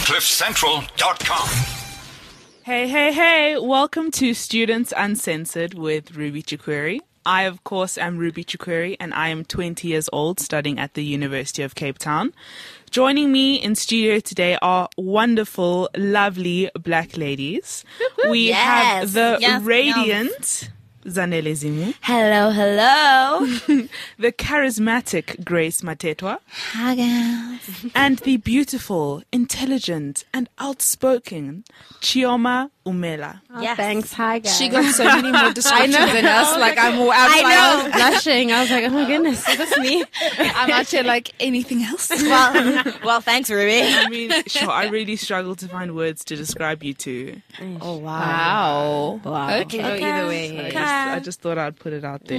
CliffCentral.com. Hey, hey, hey! Welcome to Students Uncensored with Ruby Chikweri. I, of course, am Ruby Chikweri, and I am 20 years old, studying at the University of Cape Town. Joining me in studio today are wonderful, lovely black ladies. We have the radiant Zanele Zimu. Hello, hello. The charismatic Grace Matetwa. Hi, guys. And the beautiful, intelligent, and outspoken Chioma Umela. Yes. Thanks. Hi, guys. She got so many more descriptions than us. Like, I'm all outside. I know. blushing. I was like, oh my goodness, is this me? I'm out here like anything else. Well, thanks, Ruby. I mean, sure, I really struggle to find words to describe you two. Oh, wow. Wow. Okay. Either way. I just thought I'd put it out there.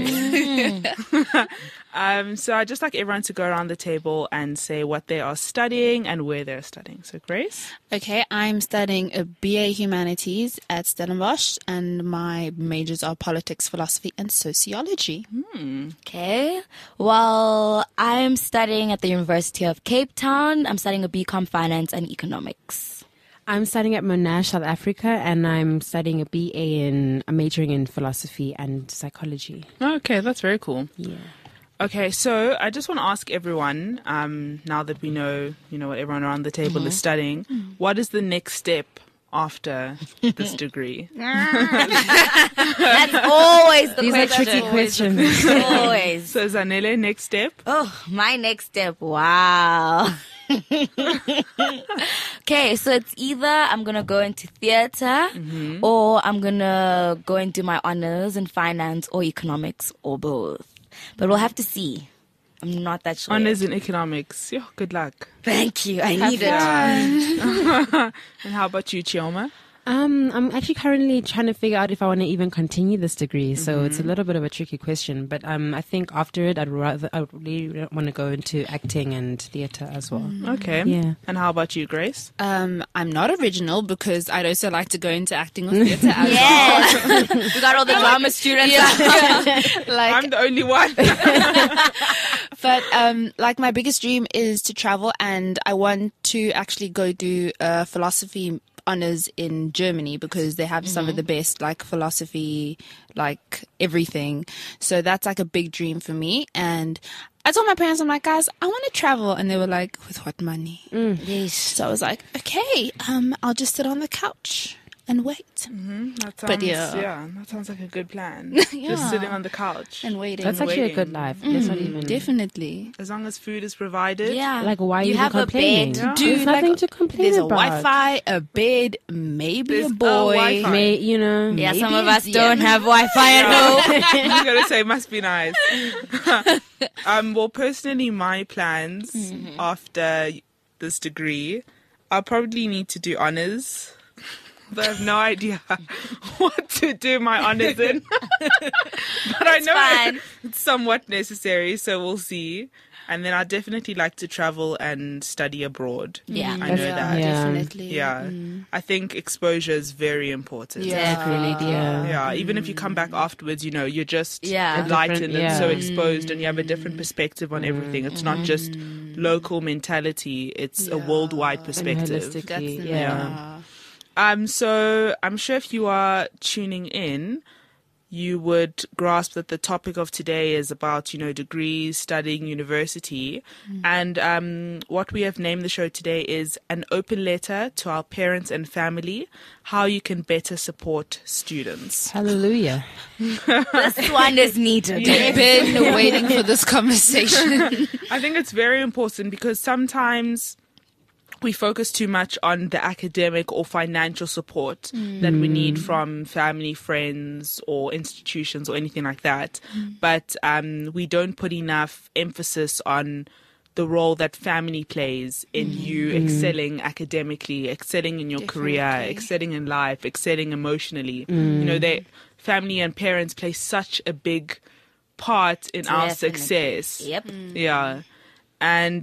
So I'd just like everyone to go around the table and say what they are studying and where they're studying. So, Grace? Okay, I'm studying a BA Humanities at Stellenbosch, and my majors are politics, philosophy, and sociology. Okay. Well, I'm studying at the University of Cape Town. I'm studying a BCom Finance and Economics. I'm studying at Monash, South Africa, and I'm studying I'm majoring in philosophy and psychology. Okay, that's very cool. Yeah. Okay, so I just want to ask everyone, now that we know, what everyone around the table is studying, what is the next step after this degree? That's always the These are question. tricky questions. Always. So, Zanele, next step? Oh, my next step. Wow. Okay, so it's either I'm going to go into theater or I'm going to go and do my honors in finance or economics or both. But we'll have to see. I'm not that sure. Honors in economics. Yo, good luck. Thank you. I need it. And how about you, Chioma? I'm actually currently trying to figure out if I want to even continue this degree. So it's a little bit of a tricky question. But I think after it, I really want to go into acting and theatre as well. Okay. Yeah. And how about you, Grace? I'm not original because I'd also like to go into acting or theatre as Yes. We got all the drama students. I'm the only one. But like my biggest dream is to travel, and I want to actually go do philosophy honors in Germany because they have some of the best like philosophy, like everything. So that's like a big dream for me. And I told my parents, I'm like, guys, I want to travel. And they were like, with what money? Yes. So I was like, okay, I'll just sit on the couch and wait. That sounds, But yeah. that sounds like a good plan. Yeah. Just sitting on the couch. And waiting. That's actually a waiting. good life. Let's not even... Definitely. As long as food is provided. Yeah. Like, why are you have a complaining? bed. Yeah. There's nothing to complain There's a about. Wi-Fi, a bed, maybe There's a a boy. Wi-Fi. Yeah, some of Maybe, us don't have Wi-Fi at home. I was going to say, must be nice. Well, personally, my plans after this degree, I'll probably need to do honors. But I have no idea what to do my honors in. But I know fine. it's somewhat necessary, so we'll see. And then I'd definitely like to travel and study abroad. Yeah. I know that. Yeah. Definitely. Yeah. I think exposure is very important. Definitely, yeah. Yeah, even if you come back afterwards, you're just Yeah. enlightened Different- and so yeah. exposed, and you have a different perspective on everything. It's not just local mentality, it's a worldwide And perspective. holistically, That's yeah. So I'm sure if you are tuning in, you would grasp that the topic of today is about, degrees, studying university. And what we have named the show today is an open letter to our parents and family, how you can better support students. Hallelujah. This one is needed. I've been waiting for this conversation. I think it's very important because sometimes we focus too much on the academic or financial support that we need from family, friends, or institutions or anything like that. But we don't put enough emphasis on the role that family plays in you excelling academically, excelling in your career, excelling in life, excelling emotionally. Family and parents play such a big part in our Definitely. success. Yep. Yeah. And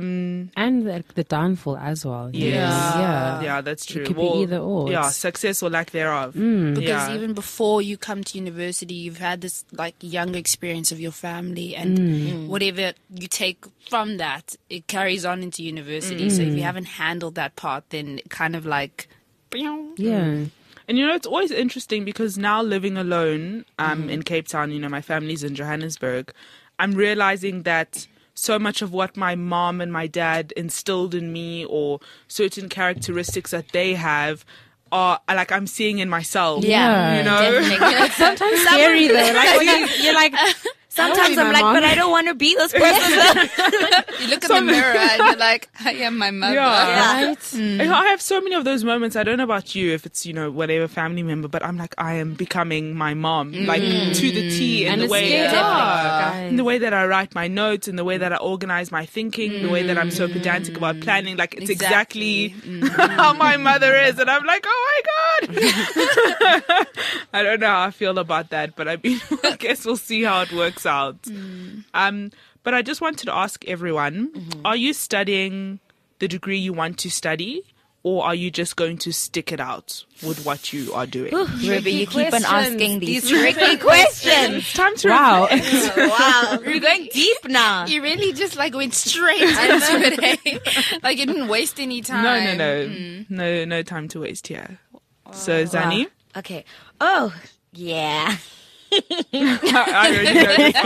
the downfall as well. yes. Yeah. That's true. It could be either or. Yeah, It's- success or lack thereof. Because Yeah. even before you come to university, you've had this like younger experience of your family, and whatever you take from that, it carries on into university. So if you haven't handled that part, then it kind of like, Yeah. And it's always interesting because now living alone in Cape Town, my family's in Johannesburg, I'm realizing that so much of what my mom and my dad instilled in me, or certain characteristics that they have, are like I'm seeing in myself. Yeah. Definitely. Sometimes scary though. Like when you're like, Sometimes I'm like, but I don't want to be this person. you look in the mirror and you're like, I am my mother. Yeah. right? I have so many of those moments. I don't know about you, if it's whatever family member, but I'm like, I am becoming my mom, like to the T, in And the it's way, scary. in the way that I write my notes, in the way that I organize my thinking, the way that I'm so pedantic about planning. Like it's exactly how my mother is, and I'm like, oh my god. I don't know how I feel about that, but I guess we'll see how it works out. But I just wanted to ask everyone, are you studying the degree you want to study, or are you just going to stick it out with what you are doing? Ruby, you keep on questions. asking these tricky questions. It's time to Wow. Wow, we're going deep now. You really just like went straight into it. Eh? Like you didn't waste any time. No time to waste here. So Zani, Okay. Oh, yeah. I already know the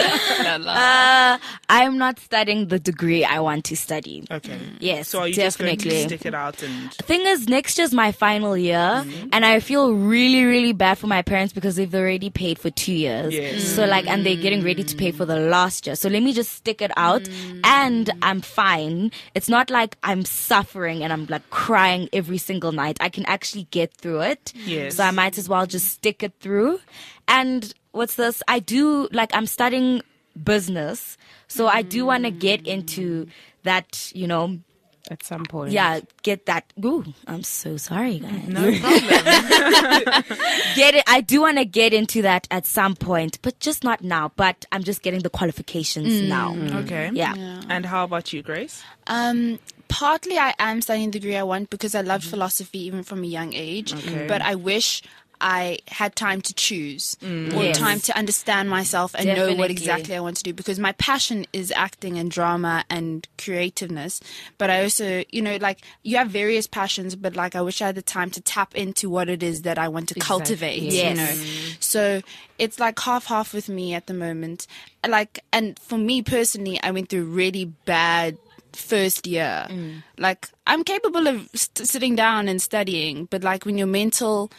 answer. I'm not studying the degree I want to study. Okay. Yes, So are you just going definitely. to stick it out and? Thing is, next year's my final year, and I feel really, really bad for my parents because they've already paid for 2 years. Yes. So and they're getting ready to pay for the last year. So let me just stick it out, and I'm fine. It's not like I'm suffering and I'm like crying every single night. I can actually get through it. Yes. So I might as well just stick it through. And what's this? I'm studying business. So I do want to get into that, At some point. yeah, get that. Ooh, I'm so sorry, guys. No problem. Get it. I do want to get into that at some point, but just not now. But I'm just getting the qualifications now. Okay. Yeah. And how about you, Grace? Partly I am studying the degree I want because I loved philosophy even from a young age. Okay. But I wish I had time to choose or Yes. time to understand myself and know what Definitely. exactly I want to do, because my passion is acting and drama and creativeness. But I also, you have various passions, but like I wish I had the time to tap into what it is that I want to cultivate, Yes. So it's like half with me at the moment. And for me personally, I went through really bad first year. Like I'm capable of sitting down and studying, but like when your mental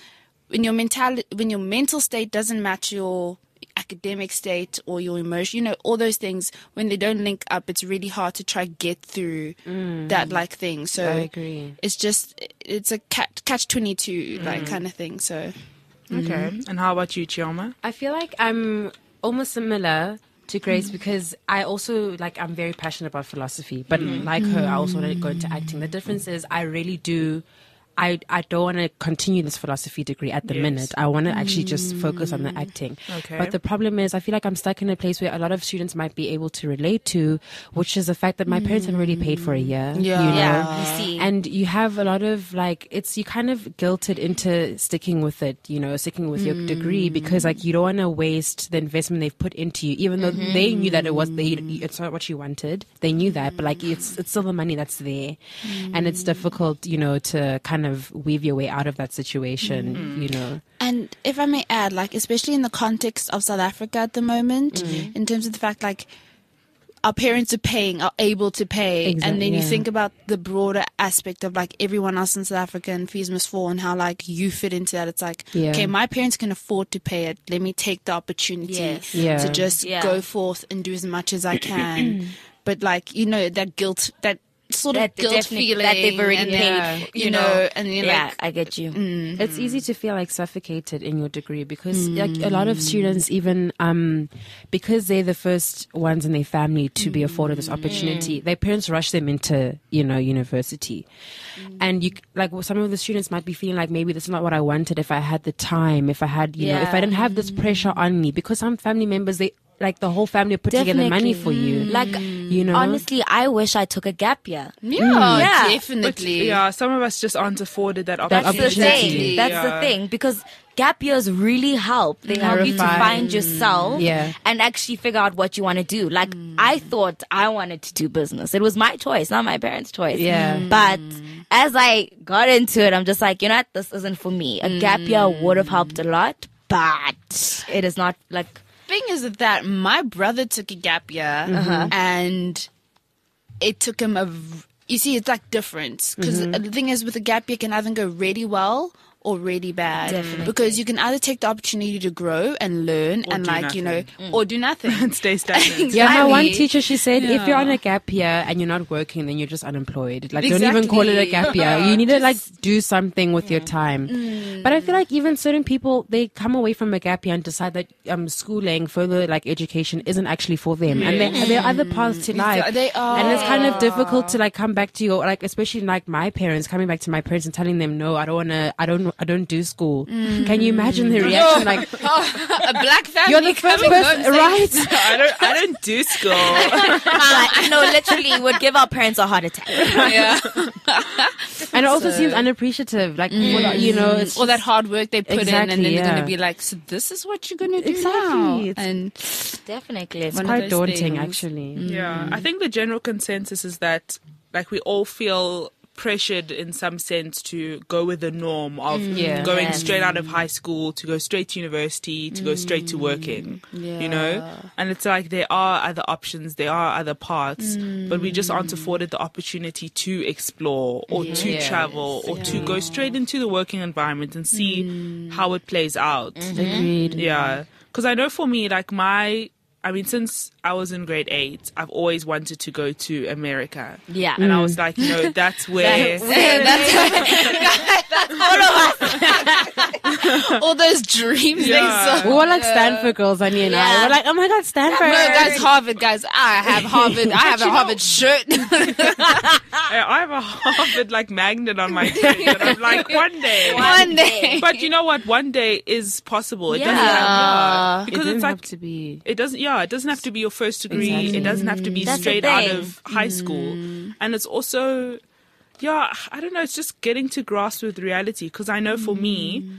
state doesn't match your academic state or your emotion, all those things, when they don't link up, it's really hard to try get through that like thing. So I agree. it's a catch 22 like kind of thing. So Okay. And how about you, Chioma? I feel like I'm almost similar to Grace because I also I'm very passionate about philosophy, but like her, I also want to go into acting. The difference is I really do. I don't want to continue this philosophy degree at the Yes. minute. I want to actually just focus on the acting. Okay. But the problem is I feel like I'm stuck in a place where a lot of students might be able to relate to, which is the fact that my parents have already paid for a year. Yeah. You know? Yeah, you see. And you have a lot of you kind of guilted into sticking with it, sticking with your degree because you don't want to waste the investment they've put into you, even though they knew that it's not what you wanted. They knew that, but it's still the money that's there, and it's difficult, to kind of weave your way out of that situation, And if I may add, especially in the context of South Africa at the moment, in terms of the fact, our parents are able to pay. And then you think about the broader aspect of, everyone else in South Africa and fees must fall and how, you fit into that. It's okay, my parents can afford to pay it. Let me take the opportunity Yes. to just Yeah. go forth and do as much as I can. But, that guilt, that sort of guilt definitely- feeling that they've already and, paid, you know, and then yeah, I get you. It's easy to feel suffocated in your degree because a lot of students even because they're the first ones in their family to be afforded this opportunity, their parents rush them into university. And some of the students might be feeling maybe this is not what I wanted if I had the time, if I had if I didn't have this pressure on me, because some family members, they like the whole family put together money for you. Like, you know, honestly, I wish I took a gap year. Yeah, Yeah. definitely. Yeah, some of us just aren't afforded that That's opportunity. the thing. That's Yeah. the thing. Because gap years really help. They help you to Clarify. find yourself Yeah. and actually figure out what you want to do. Like, I thought I wanted to do business. It was my choice, not my parents' choice. Yeah. But as I got into it, I'm just like, you know what? This isn't for me. A gap year would have helped a lot, but it is not like... Thing is that my brother took a gap year and it took him you see, it's like different because the thing is with a gap year it can either go really well or really bad. Definitely. Because you can either take the opportunity to grow and learn Or and do like, you know, nothing. or do nothing. And stay stagnant. Yeah, my one Exactly. teacher, she said, if you're Yeah. on a gap year and you're not working, then you're just unemployed. Like, don't even call it a Exactly. gap year. You need to like do something with your time. But I feel like even certain people, they come away from a gap year and decide that schooling, further like education, isn't actually for them, and there are other paths to life. They are. And it's kind of difficult to like come back to your, like, especially like my parents, coming back to my parents and telling them, no, I don't do school. Can you imagine the reaction? Like, a black family. you're the first coming home person, saying, right? I don't do school. like, no, literally would give our parents a heart attack. Yeah. And it also seems unappreciative. Like, you know, it's All that hard work they put in, Exactly, and then they're yeah. going to be like, so this is what you're going to do Exactly. now. It's- And Definitely. One of quite those daunting, things. actually. Yeah, I think the general consensus is that like we all feel pressured in some sense to go with the norm of Yeah. going Yes. straight out of high school to go straight to university to go straight to working, you know. And it's like there are other options, there are other paths, but we just aren't afforded the opportunity to explore or to Yes. travel or to go straight into the working environment and see how it plays out. Agreed. Yeah, because I know for me, like since I was in grade 8, I've always wanted to go to America. Yeah. And I was like, you know, that's where... all those dreams Yeah. they saw. We were like Stanford girls, Annie and I. Yeah. We're like, oh my God, Stanford. No, guys, Harvard, guys. I have Harvard. I have a Harvard shirt. I have a Harvard like magnet on my thing, and I'm like, one day. One day. But you know what? One day is possible. It doesn't Yeah. have, It because didn't it's have like to be. it doesn't have to be your first degree. Exactly. It doesn't have to be That's the straight out thing. of high school. And it's also I don't know, it's just getting to grasp with reality, because I know for me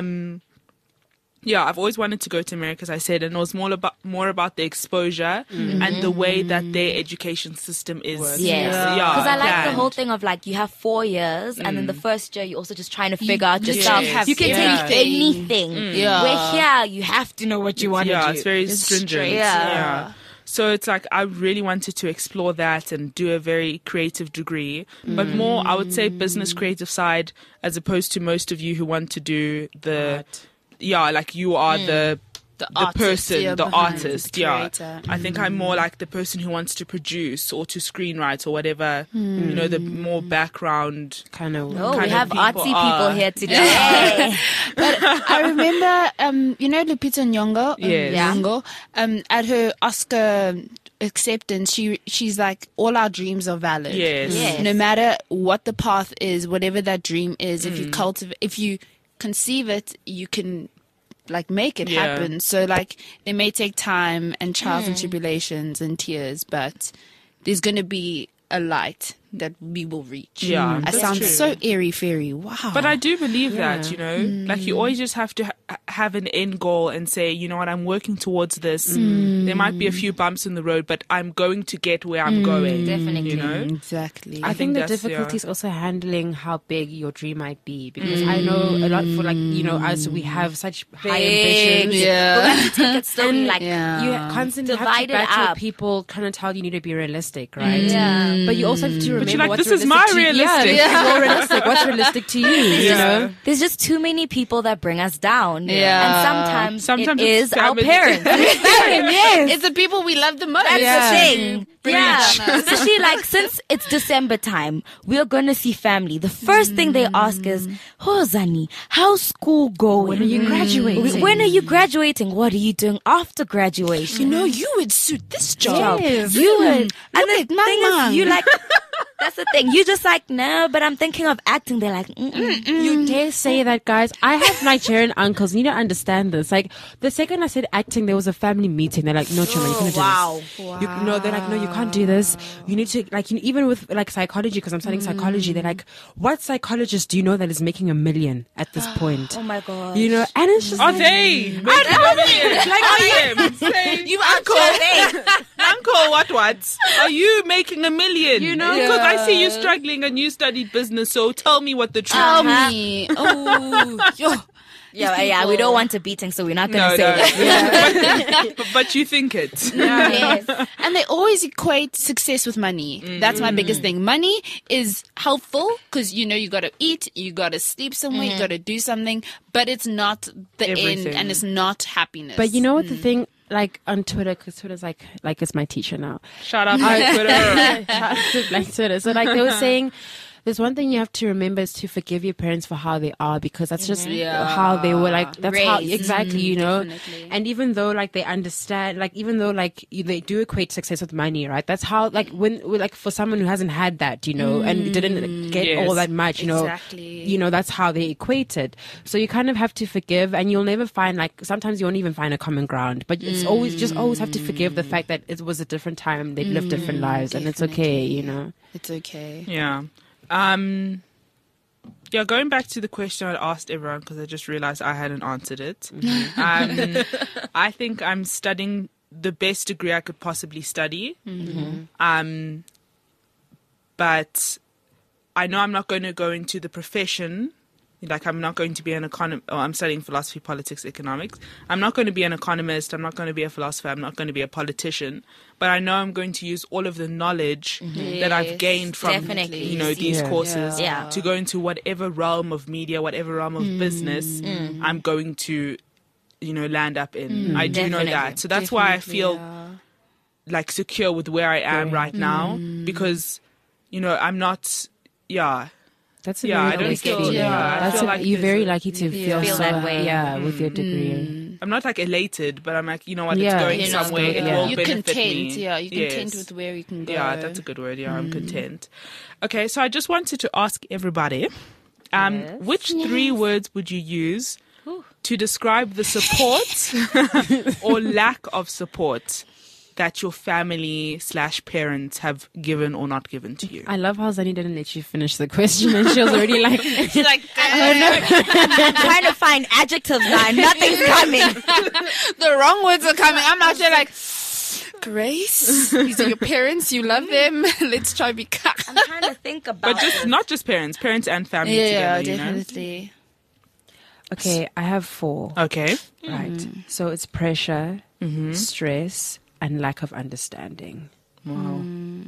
I've always wanted to go to America, as I said, and it was more about the exposure and the way that their education system is. Yes. Yeah, Because I like the planned. whole thing of like you have 4 years and then the first year you're also just trying to figure out yourself. Yes. You can Yeah. take anything. Yeah. Where here you have to know what you want to do. Yeah, it's very stringent. straight. Yeah. So it's like I really wanted to explore that and do a very creative degree, but more, I would say, business creative side, as opposed to most of you who want to do the, like you are the artist, person, yeah, the behind, artist. the Yeah, creator. I think I'm more like the person who wants to produce or to screenwrite or whatever. You know, the more background. Kind of. Oh, we kind of have people artsy people are. here today. But I remember, you know, Lupita Nyong'o? Yes. Yeah. Nyong'o, at her Oscar acceptance, she's like, all our dreams are valid. Yes. Yes. No matter what the path is, whatever that dream is, if you conceive it, you can like make it Yeah. happen. So like it may take time and trials and tribulations and tears, but there's going to be a light that we will reach. Yeah, It that's sounds true. so airy fairy. Wow. But I do believe that, you know, like you always just have to have an end goal and say, you know what, I'm working towards this. There might be a few bumps in the road, but I'm going to get where I'm going. Definitely. You know? Exactly. I think the that's- difficulty is also handling how big your dream might be, because I know a lot for, like, you know, us, we have such high ambitions. Yeah. But we have to take it slowly, like Yeah. You constantly have Divide to it battle up. people kind of tell you need to be realistic, right? Yeah. But you also have to remember you're like, what's this is realistic my to you. realistic. Yeah, this is your realistic. What's realistic to you, you know? There's just too many people that bring us down. Yeah. And Sometimes it it's is our family. parents. Yes. It's the people we love the most. That's Yeah. the thing. Yeah. Especially like since it's December time, we're gonna see family. The first thing they ask is, "Oh Zani, how's school going? When are you graduating? When are you graduating? What are you doing after graduation?" You know, you would suit this job. Yes. You would. Look And the at my thing mom. is, you like, That's the thing. You just like, no, but I'm thinking of acting. They're like, You dare say that, guys? I have Nigerian uncles. You need to understand this. Like, the second I said acting, there was a family meeting. They're like, no, Chuma, you can't do this. No, they're like, no, you can't do this. You need to, like, even with like psychology, because I'm studying psychology, they're like, what psychologist do you know that is making $1 million at this point? oh my God. You know, and it's just Are like, they? Like, I am. Say, You Uncle, what? Are you making $1 million? You know? Because I see you struggling and you studied business, so tell me what the truth Tell is. me. Oh, yo. Yeah, we don't want a beating, so we're not going to No, say that. but you think it. Yes. And they always equate success with money. That's my biggest thing. Money is helpful because, you know, you got to eat, you got to sleep somewhere, you got to do something, but it's not the Everything. end and it's not happiness. but you know what the thing, like on Twitter, because Twitter's like it's my teacher now. Shut up, Twitter. Shout out to Black Twitter. So like they were saying, there's one thing you have to remember is to forgive your parents for how they are, because that's just how they were, like that's how Raised. exactly, you know. Definitely. And even though like they understand, like even though like they do equate success with money, right? That's how, like when like for someone who hasn't had that, you know, and didn't get Yes. all that much, you know, Exactly. you know, that's how they equate it. So you kind of have to forgive, and you'll never find, like sometimes you won't even find a common ground, but it's always have to forgive the fact that it was a different time, they lived different lives, and it's okay, you know. It's okay. Yeah. Yeah, going back to the question I asked everyone, because I just realized I hadn't answered it. I think I'm studying the best degree I could possibly study. But I know I'm not going to go into the profession. Like, I'm not going to be an economist. Oh, I'm studying philosophy, politics, economics. I'm not going to be an economist. I'm not going to be a philosopher. I'm not going to be a politician. But I know I'm going to use all of the knowledge that I've gained from, Definitely. you know, these Yeah. courses Yeah. to go into whatever realm of media, whatever realm of business I'm going to, you know, land up in. I do know Definitely. that. So that's why I feel like secure with where I am right now, because, you know, I'm not, That's a Yeah, I very don't lucky. feel- yeah, I That's feel like you're very there's lucky to feel Feel so, that way. Yeah, with your degree. I'm not like elated, but I'm like, you know what, Yeah. it's going You're not somewhere. good, It yeah. will You're benefit content. me. Yeah, you're content Yes. with where you can go. Yeah, that's a good word. Yeah, I'm content. Okay, so I just wanted to ask everybody, which 3 words would you use to describe the support or lack of support that your family / parents have given or not given to you? I love how Zani didn't let you finish the question, and she was already like, She's like, I'm trying to find adjectives now. Nothing's coming. the wrong words are coming. I'm out there like, Grace, these are your parents. You love them. Let's try be kind. I'm trying to think about But just not just parents and family Yeah, together, you know? definitely. okay, I have 4. Okay. Right. So it's pressure, stress, and lack of understanding. Wow.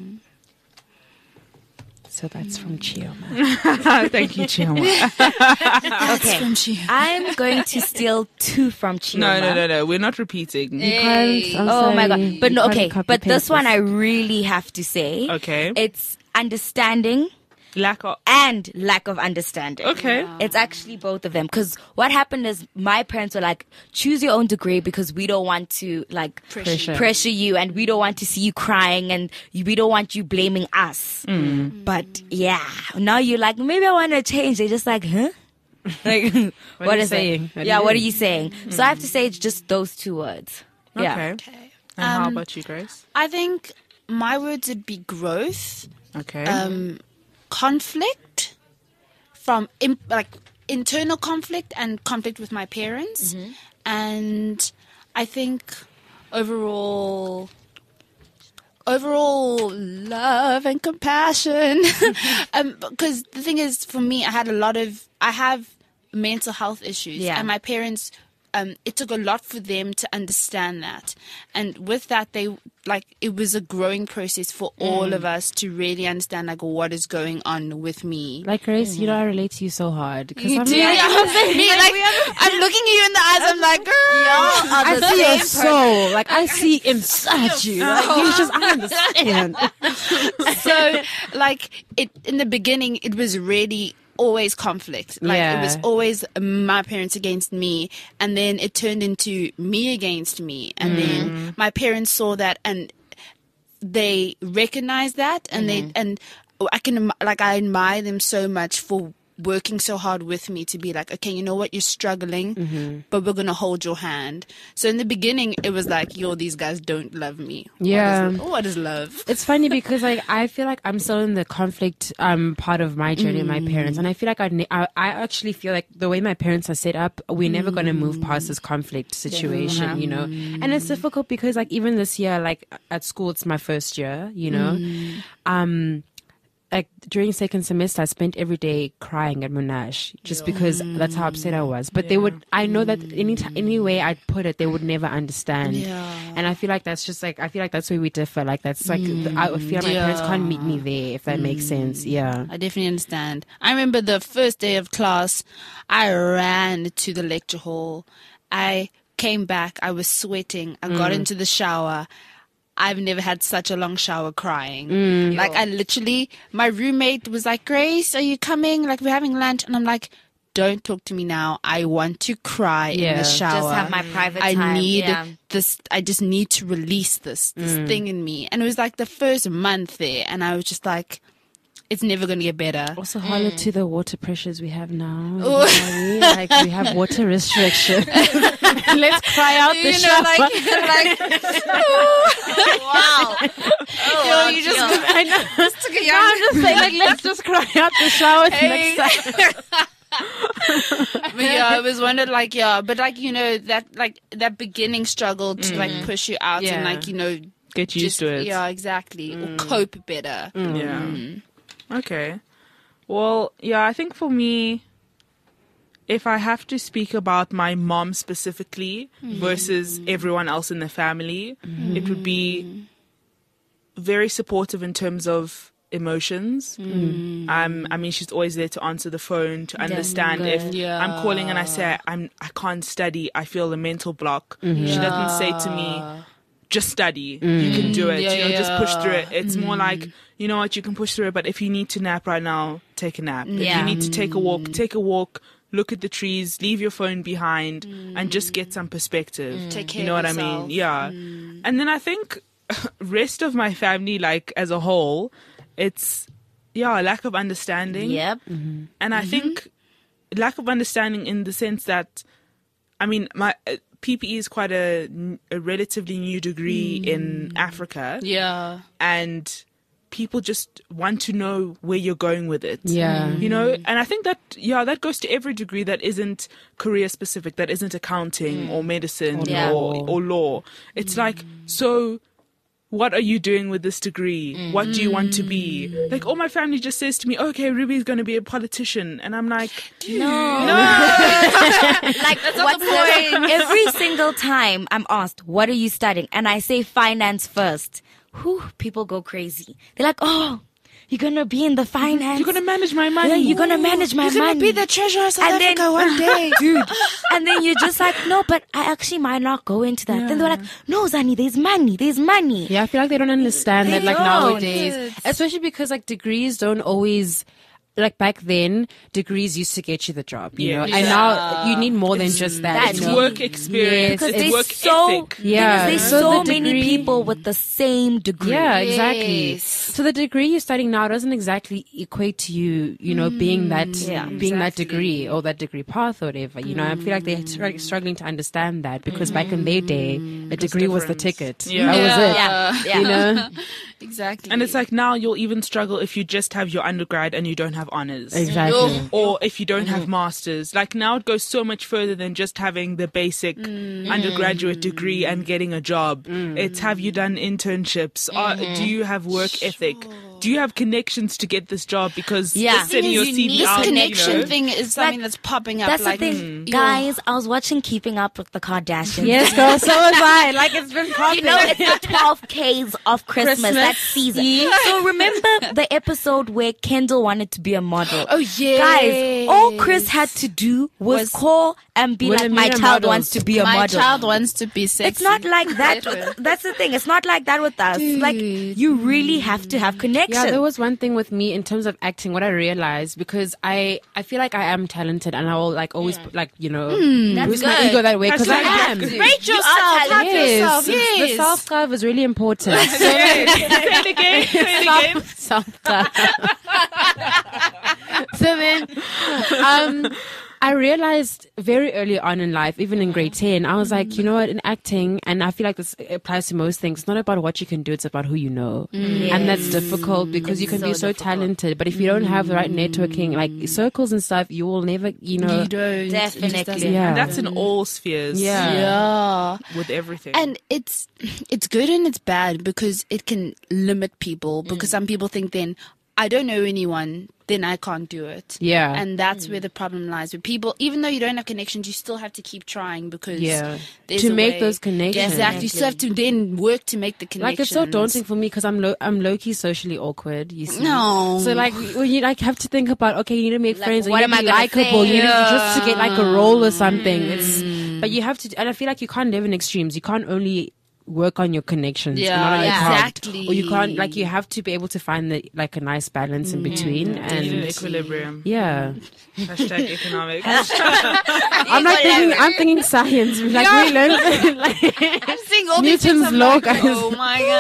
So that's from Chioma. Thank you, Chioma. Okay. I'm going to steal 2 from Chioma. No. We're not repeating. Oh my god. But no, okay. But this one I really have to say. Okay. It's understanding Lack of. and lack of understanding. Okay. It's actually both of them. Because what happened is my parents were like, choose your own degree because we don't want to like pressure you, and we don't want to see you crying, and we don't want you blaming us. But yeah, now you're like, maybe I want to change. They're just like, huh? Like, what are you is saying? it? Yeah, what are you saying? So I have to say it's just those 2 words. Yeah. Okay. And how about you, Grace? I think my words would be growth, Okay. conflict, from internal conflict and conflict with my parents, and I think overall love and compassion. Because the thing is, for me, I have mental health issues, Yeah. and my parents, it took a lot for them to understand that, and with that, it was a growing process for all of us to really understand like what is going on with me. Like, Grace, you know, I relate to you so hard. Because I'm Do you? like, I'm looking you in the eyes. I'm like, girl. I see your soul. Like, I see inside you. Like, you just, I understand. So, like, in the beginning, it was really always conflict. Like, it was Yeah. always my parents against me, and then it turned into me against me, and then my parents saw that, and they recognized that, and I admire them so much for working so hard with me to be like, okay, you know what, you're struggling, but we're gonna hold your hand. So in the beginning, it was like, yo, these guys don't love me. Yeah. What is love? It's funny because like I feel like I'm still in the conflict part of my journey with my parents, and I feel like I actually feel like the way my parents are set up, we're never going to move past this conflict situation, you know. And it's difficult because like even this year, like at school, it's my first year, you know. Like during second semester, I spent every day crying at Monash just because that's how upset I was. But I know that any way I'd put it, they would never understand. And I feel like that's just like, I feel like that's where we differ. Like that's like, I feel like my parents can't meet me there, if that makes sense. Yeah. I definitely understand. I remember the first day of class, I ran to the lecture hall. I came back, I was sweating. I got into the shower. I've never had such a long shower crying. Like I literally, my roommate was like, Grace, are you coming? Like we're having lunch. And I'm like, don't talk to me now. I want to cry in the shower. Just have my private I time. need this. I just need to release this thing in me. And it was like the first month there. And I was just like, it's never going to get better. Also, holler to the water pressures we have now. Like we have water restrictions. Let's cry out the shower. Wow. Oh, you just, I know. just took a young. I'm just saying, like, let's just cry out the shower next time. But yeah, I was wondering, like, but like, you know, that beginning struggle to like push you out and like, you know, Get used to it. Yeah, exactly. Or cope better. Yeah. Okay. Well, yeah, I think for me, if I have to speak about my mom specifically versus everyone else in the family, it would be very supportive in terms of emotions. I mean, she's always there to answer the phone, to understand if I'm calling and I say I can't study, I feel a mental block. She doesn't say to me, just study, you can do it, just push through it. It's more like, you know what, you can push through it, but if you need to nap right now, take a nap. If you need to take a walk, look at the trees, leave your phone behind, and just get some perspective. Take care you know of what yourself. I mean? Yeah. And then I think rest of my family, like as a whole, it's lack of understanding. Yep. And I think lack of understanding in the sense that, I mean, my PPE is quite a relatively new degree in Africa. Yeah. And people just want to know where you're going with it. Yeah. You know, and I think that, that goes to every degree that isn't career specific, that isn't accounting or medicine or law. It's like, so what are you doing with this degree? What do you want to be? Like, all my family just says to me, okay, Ruby's going to be a politician. And I'm like, No. Like, what's the point? Every single time I'm asked, what are you studying? And I say finance first. Whew, people go crazy. They're like, oh, you're going to be in the finance. You're going to manage my money. Yeah, you're going to manage my money. You're going to be the treasurer of South And then- Africa one day. Dude. And then you're just like, no, but I actually might not go into that. Then they're like, no, Zani, there's money. Yeah, I feel like they don't understand that, like, don't. nowadays. Especially because, like, degrees don't always... Like, back then, degrees used to get you the job, you know? And now you need more than just that. It's you know? work experience. Because It's there's work so, ethic. Yeah. there's So so the many degree- people with the same degree. Yeah, exactly. Yes. So the degree you're studying now doesn't exactly equate to you, you know, being that that degree or that degree path or whatever. You know, I feel like they're struggling to understand that because back in their day, a degree was the ticket. Yeah. That was it. Yeah. You know, Exactly. And it's like now you'll even struggle if you just have your undergrad and you don't have honors. exactly. Or if you don't have masters. Like now it goes so much further than just having the basic undergraduate degree and getting a job. It's, have you done internships? Do you have work ethic? Do you have connections to get this job? Because Yeah. just sending your Thing is, you CV need this out, connection you know? thing is something that's popping up. That's like, the thing. Guys, I was watching Keeping Up with the Kardashians. Yes, girl. So was I. Like, it's been You know, it's the 12 Ks of Christmas, that season. So remember the episode where Kendall wanted to be a model? Oh, yeah. Guys, all Chris had to do was call and be like, my Wilhelmina child models. wants to be a My model. child wants to be sexy. It's not like that. That's the thing. It's not like that with us. Like, you really have to have connection. Yeah, there was one thing with me in terms of acting, what I realized, because I feel like I am talented and I will like always put, like, you know, boost my good. ego that way because I That's am. good. Rate You are yourself. Love talented. yourself. The Yes. self-love is really important. Say it again. Say it again. Self-love. So then, I realized very early on in life, even in grade 10, I was like, you know what, in acting, and I feel like this applies to most things, it's not about what you can do, it's about who you know. And that's difficult because you can be so difficult. talented, but if you don't have the right networking, like circles and stuff, you will never, you know. Definitely. Yeah. And that's in all spheres. Yeah. Yeah. With everything. And it's good and it's bad because it can limit people because some people think then I don't know anyone, then I can't do it. Yeah. And that's where the problem lies with people. Even though you don't have connections, you still have to keep trying because there's To a make way. those connections. Exactly. You still have to then work to make the connections. Like, it's so daunting for me because I'm low-key socially awkward, you see. No. So, like, when you, like, have to think about, okay, you need to make Like, friends, or what you am need I to be gonna likable, say? you need to, just to get, like, a role or something. But you have to, and I feel like you can't live in extremes. You can't only work on your connections. Yeah, not on your craft. exactly. Or you can't, like, you have to be able to find the, like, a nice balance in between. Need an And, equilibrium. yeah. Hashtag economics. I'm thinking science. Like, we learn, like, Seeing all these Newton's things, I'm law, like, guys. oh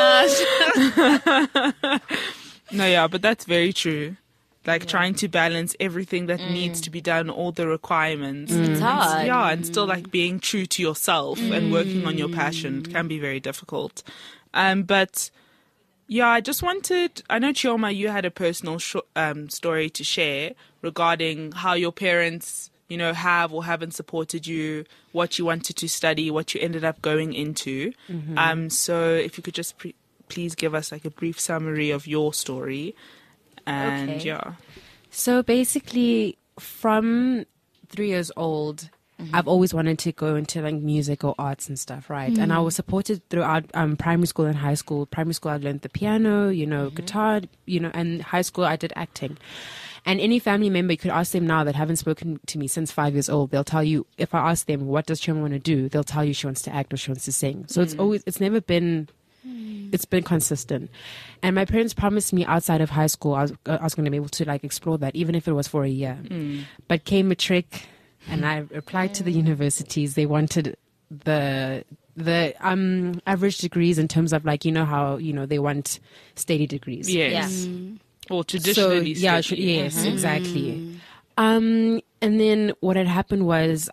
my gosh. No, yeah, but that's very true. Like trying to balance everything that needs to be done, all the requirements. It's hard. Yeah, and still like being true to yourself and working on your passion can be very difficult. But yeah, I just wanted, I know Chioma, you had a personal story to share regarding how your parents, you know, have or haven't supported you, what you wanted to study, what you ended up going into. So if you could just please give us like a brief summary of your story. And Okay. yeah. So basically, from 3 years old, I've always wanted to go into like music or arts and stuff, right? And I was supported throughout primary school and high school. Primary school, I learned the piano, you know, guitar, you know, and high school, I did acting. And any family member, you could ask them now that haven't spoken to me since 5 years old, they'll tell you, if I ask them, what does Chioma want to do? They'll tell you she wants to act or she wants to sing. So it's never been... It's been consistent. And my parents promised me outside of high school I was going to be able to like explore that, even if it was for a year. But came a trick, and I applied to the universities. They wanted the average degrees in terms of like, you know how, you know, they want steady degrees. Yes. Or traditionally. So, steady. yes, exactly. And then what had happened was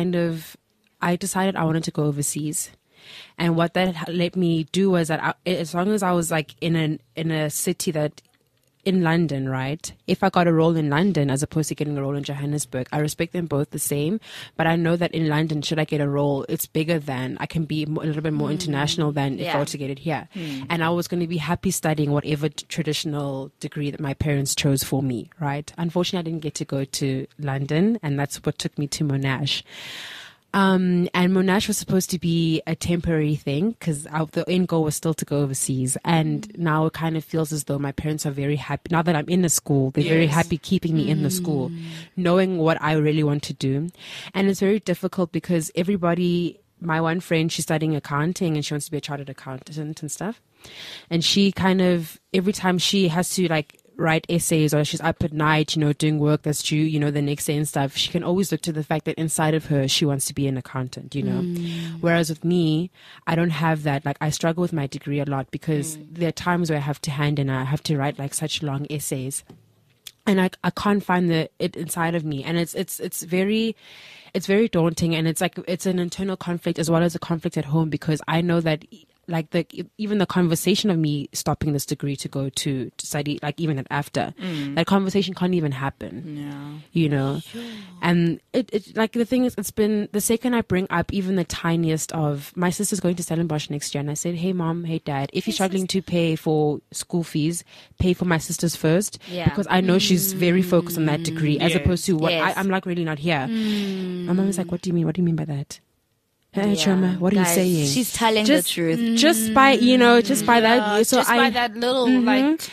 I decided I wanted to go overseas. And what that let me do was that as long as I was like in a city that in London, right? If I got a role in London as opposed to getting a role in Johannesburg, I respect them both the same. But I know that in London, should I get a role, it's bigger than I can be a little bit more international than if I were to get it here. And I was going to be happy studying whatever traditional degree that my parents chose for me, right? Unfortunately, I didn't get to go to London, and that's what took me to Monash. And Monash was supposed to be a temporary thing because the end goal was still to go overseas. And now it kind of feels as though my parents are very happy. Now that I'm in the school, they're very happy keeping me in the school, knowing what I really want to do. And it's very difficult because my one friend, she's studying accounting and she wants to be a chartered accountant and stuff. And she kind of, every time she has to like write essays or she's up at night, you know, doing work that's due, you know, the next day and stuff, she can always look to the fact that inside of her, she wants to be an accountant, you know. Whereas with me, I don't have that. Like, I struggle with my degree a lot because there are times where I have to I have to write like such long essays. And I can't find it inside of me. And it's very daunting. And it's like, it's an internal conflict as well as a conflict at home because I know that like even the conversation of me stopping this degree to go to study, like even after, that conversation can't even happen. You know, and it like the thing is, it's been the second I bring up even the tiniest of my sister's going to Stellenbosch next year, and I said, hey mom, hey dad, if you're struggling to pay for school fees, pay for my sister's first, because I know she's very focused on that degree as opposed to what I'm like really not here. My mom is like, what do you mean? What do you mean by that? Chioma, what are you saying? She's telling the truth. Just by, you know, just by that. So just by that little like.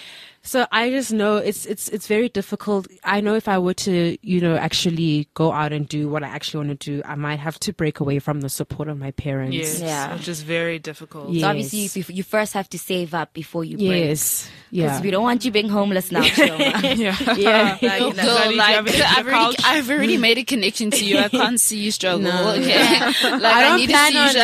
So I just know it's very difficult. I know if I were to, actually go out and do what I actually want to do, I might have to break away from the support of my parents. Yes, Yeah. which is very difficult. Yeah. So obviously, you first have to save up before you break. Yes. Because Yeah. we don't want you being homeless now, Shoma. Yeah. Yeah. Girl, Daddy, do you have an extra couch? I've already made a connection to you. I can't see you struggle. No. Okay, like I need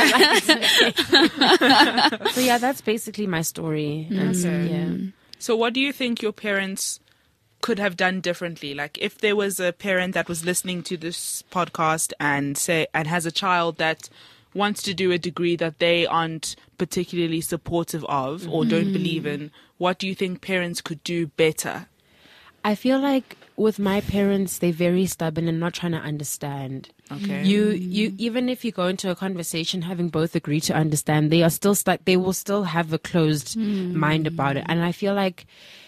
a seizure. So yeah, that's basically my story. And Okay. So what do you think your parents could have done differently? Like if there was a parent that was listening to this podcast and has a child that wants to do a degree that they aren't particularly supportive of or don't believe in, what do you think parents could do better? I feel like with my parents, they're very stubborn and not trying to understand. Okay. You even if you go into a conversation having both agree to understand, they are still stuck. They will still have a closed mind about it. And I feel like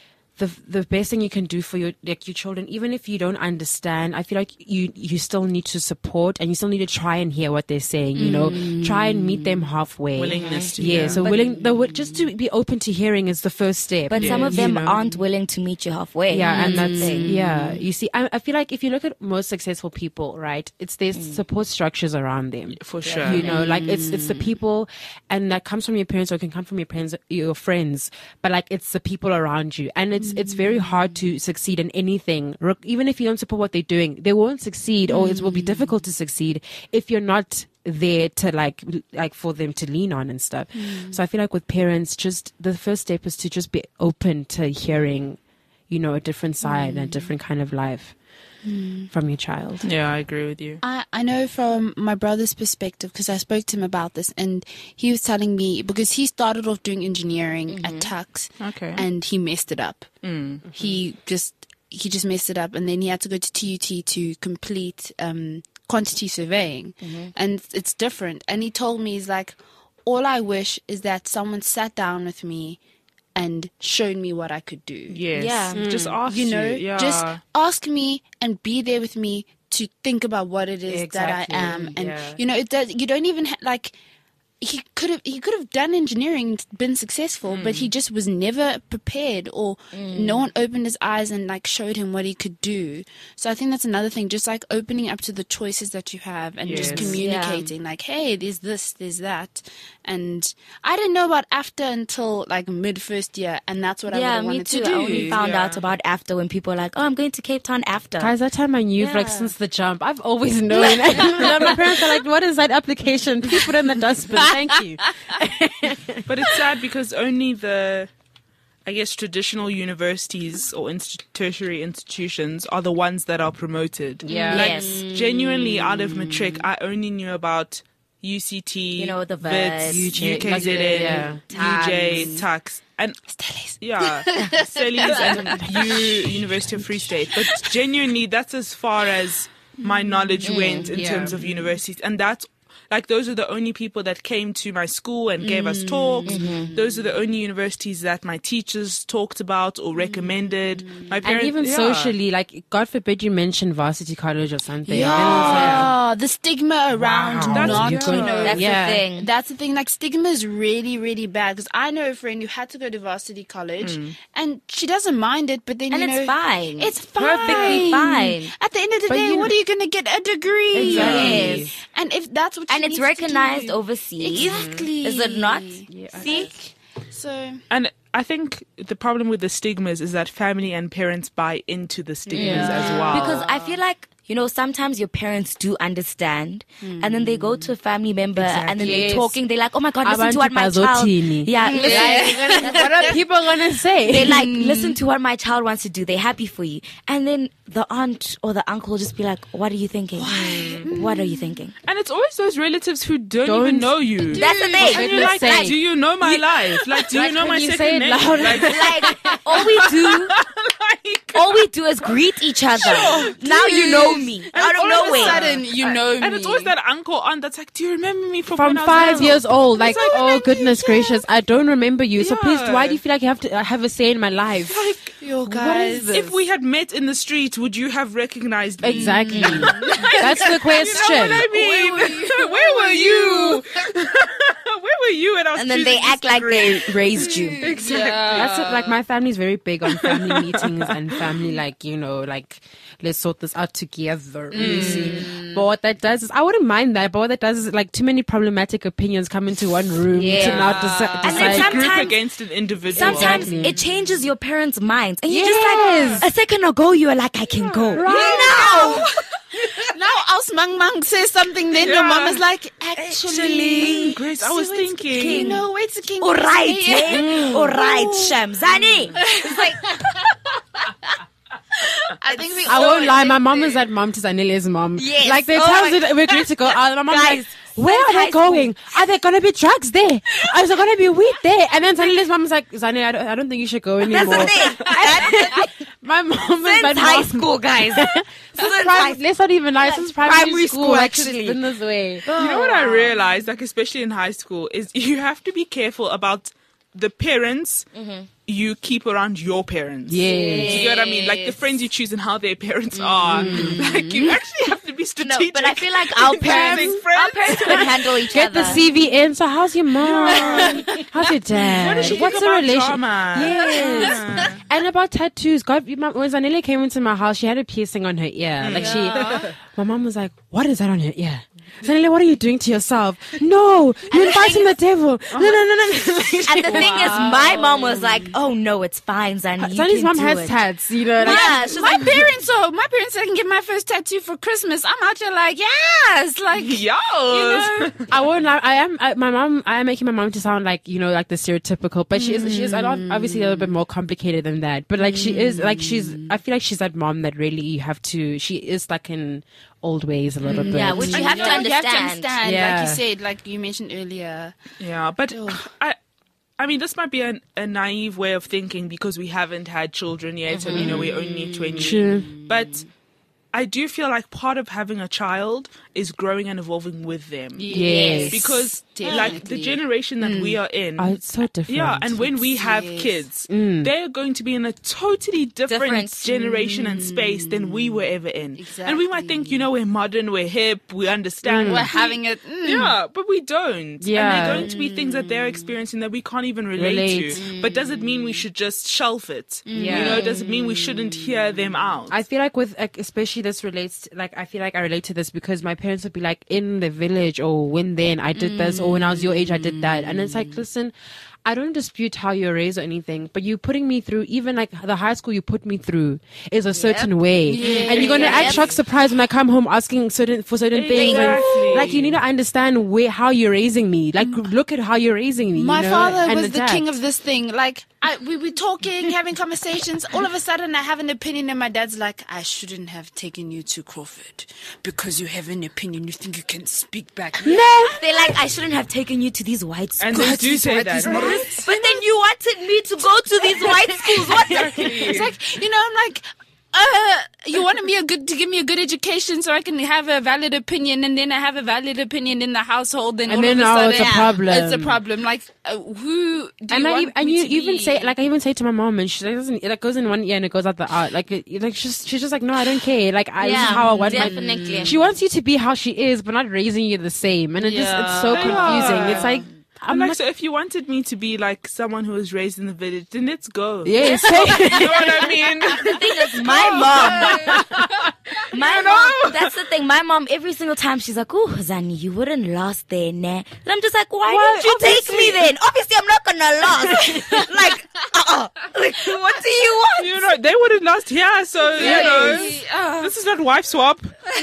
the best thing you can do for your children, even if you don't understand, I feel like you still need to support and you still need to try and hear what they're saying. Try and meet them halfway. Willingness to Yeah, hear. so just to be open to hearing is the first step. But some of them You know? aren't willing to meet you halfway. Yeah, and the that's thing. You see, I feel like if you look at most successful people, right, it's their support structures around them. For sure. Like it's the people, and that comes from your parents or it can come from your friends, but like it's the people around you, and it's very hard to succeed in anything. Even if you don't support what they're doing, they won't succeed, or it will be difficult to succeed if you're not there to like for them to lean on and stuff. So I feel like with parents, just the first step is to just be open to hearing, a different side and a different kind of life from your child. Yeah, I agree with you. I know from my brother's perspective, because I spoke to him about this, and he was telling me, because he started off doing engineering at Tux, Okay. and he messed it up. He just messed it up, and then he had to go to TUT to complete quantity surveying, and it's different. And he told me, he's like, all I wish is that someone sat down with me and showed me what I could do. Yes. Yeah. Just ask Just ask me and be there with me to think about what it is that I am. And it does, you don't even like he could have done engineering and been successful, but he just was never prepared, or no one opened his eyes and like showed him what he could do. So I think that's another thing, just like opening up to the choices that you have and just Yes. communicating like, hey, there's this, there's that. And I didn't know about AFTA until like mid first year, and that's what I Yeah, really me wanted too. to do. I only found Yeah. out about after when people are like, "Oh, I'm going to Cape Town after." Guys, that time I knew, like, Yeah. since the jump. I've always known. My parents are like, what is that application? Please put it in the dustbin. Thank you. But it's sad because only the, I guess, traditional universities or tertiary institutions are the ones that are promoted. Yeah. Like, Yes. Genuinely, out of matric, I only knew about UCT, The Wits, VETS, UKZN, yeah. UJ, Tux, and yeah, Stellies and University of Free State. But genuinely, that's as far as my knowledge went in terms of universities, and that's like those are the only people that came to my school and gave us talks. Those are the only universities that my teachers talked about or recommended. My And parents, even socially, like, God forbid you mention varsity college or something. Yeah, the stigma around That's not good. That's Yeah. the thing. That's the thing. Like, stigma is really, really bad. Because I know a friend who had to go to varsity college, and she doesn't mind it. But then And it's fine. It's fine. Perfectly fine. At the end of the But day, you what know- are you going to get a degree? Exactly. Yes. And if that's what, And she it's needs to recognized do. overseas. Exactly. Is it not? See? So And I think the problem with the stigmas is that family and parents buy into the stigmas as well. Because I feel like, sometimes your parents do understand, and then they go to a family member and then they're Yes. talking. They're like, "Oh my God, listen to what my Abantu child." bazothini. Yeah, listen. What are people gonna say? They're like, "Listen to what my child wants to do. They're happy for you." And then the aunt or the uncle will just be like, "What are you thinking? What are you thinking?" And it's always those relatives who don't even know you. That's the thing. And you're like, Goodness sake. do you know my life? Like, do you know my you second say it name? loud. Like, Like all we do is greet each other. Now you know me out of all of a nowhere. sudden, you know and me. it's always that uncle aunt that's like, do you remember me from From when I was 5 little?" years old, like, like, oh goodness gracious, I don't remember you. So please, Yeah. why do you feel like you have to have a say in my life? Yo, What guys. is this? If we had met in the street, would you have recognized me? Exactly. That's the You know question. what I mean? Where were you? Where were you? And I was And then they choosing act like grade. they raised you. Exactly. That's it. Like my family's very big on family meetings and family, like, you know, like let's sort this out together. You see. But what that does is, I wouldn't mind that. But what that does is, like, too many problematic opinions come into one room to Yeah. now And then decide. Group sometimes- against an individual. Sometimes Exactly. it changes your parents' minds. And you're Yes. just like, a second ago, you were like, I can go. Now, else Mang says something, then your Yeah. mom is like, actually, Grace, I was so it's thinking. You know, it's a king. All right, eh? All right, Shamzani. It's like, I think we I all won't lie, my mom was that mom to Zanele's mom. Yes. Like, they Oh tell my- us that we're going to go out. My mom's Guys, like, where are since high they going? Are there going to be drugs there? Is there going to be weed there? And then Zanele's mom's like, Zanele, I don't think you should go that's anymore. the thing. My mom was Since that high mom. school, guys. Since high Let's not even lie. Since primary school, actually. it's been this way. You know what I realized, like especially in high school, is you have to be careful about the parents you keep around your parents. Yes. Do you get what I mean? Like the friends you choose and how their parents are. Like you actually have to be No, strategic. but I feel like our in choosing parents friends. could handle each Get other. the CV in. So how's your mom? How's your dad? What does she What's think the about relation? drama? Yes. And about tattoos. God, when Zanele came into my house, she had a piercing on her ear. Like my mom was like, "What is that on your ear?" Zanele, what are you doing to yourself? No, you're inviting the devil. No. And the thing is, my mom was like, "Oh no, it's fine, Zani. You Zanele's can mom do has it." tats, you know. Like, Yeah, she's My like, parents, I can get my first tattoo for Christmas. I'm out here like, yes, like, Yo. I won't lie. I am making my mom to sound like, you know, like the stereotypical, but she is a lot, obviously a little bit more complicated than that. But like she is, like I feel like she's that mom that really you have to, she is stuck in old ways a little bit. yeah, which you have to You have to understand. understand, Yeah. like you said, like you mentioned earlier. Yeah, but I mean, this might be a naive way of thinking because we haven't had children yet, and you know we're only 20. True. But I do feel like part of having a child is growing and evolving with them. Yes. Because like the Definitely. generation that we are in, Oh, it's so different. yeah, and when we have kids, they're going to be in a totally different generation and space than we were ever in. And we might think, you know, we're modern, we're hip, we understand. We're having it. Yeah, but we don't. Yeah. And they're going to be things that they're experiencing that we can't even relate Relate. to. But does it mean we should just shelf it? Yeah. You know, does it mean we shouldn't hear them out? I feel like with, like, especially this relates, like, I feel like I relate to this because my parents would be like, in the village, or when then I did this, or when I was your age, I did that. And it's like, listen, I don't dispute how you're raised or anything, but you putting me through, even like the high school you put me through is a certain way. And you're going to act shocked surprised when I come home asking certain things. Exactly. And, like, you need to understand how you're raising me. Like, look at how you're raising me. My you know, father and was the adapt. king of this thing. Like, we were talking, having conversations. All of a sudden, I have an opinion, and my dad's like, I shouldn't have taken you to Crawford because you have an opinion. You think you can speak back. No. They're like, I shouldn't have taken you to these white schools. and they do say that. But then you wanted me to go to these white schools. What the It's like, you know, I'm like, you wanted me to give me a good education so I can have a valid opinion, and then I have a valid opinion in the household, then And all then of a now sudden it's a problem. It's a problem. Like, who do And you I want and me you to even be? say, like, I even say to my mom, and she doesn't, it like goes in one ear and it goes out the out. Like she's just like, no, I don't care. Like, this is how I want definitely. my. She wants you to be how she is, but not raising you the same. And it's so confusing. Yeah. It's like, I'm Like, not. so if you wanted me to be like someone who was raised in the village, then let's go. Yeah, say, You know what I mean? The thing is, my mom, that's the thing. My mom, every single time, she's like, "Oh, Zani, you wouldn't last there, nah." And I'm just like, "Why didn't you take me then? Obviously, I'm not gonna last." Like, like, what do you want? You know, they wouldn't last here, so, you know, this is not wife swap.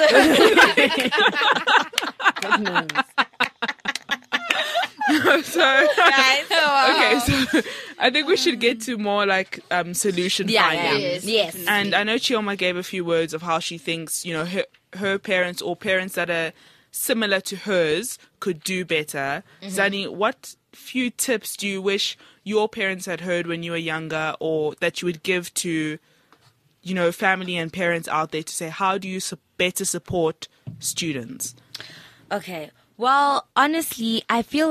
So, okay, so I think we should get to more like solution finding. Yes. And I know Chioma gave a few words of how she thinks, you know, her parents or parents that are similar to hers could do better. Zani, what few tips do you wish your parents had heard when you were younger, or that you would give to, you know, family and parents out there to say, how do you better support students? Okay. Well, honestly, I feel like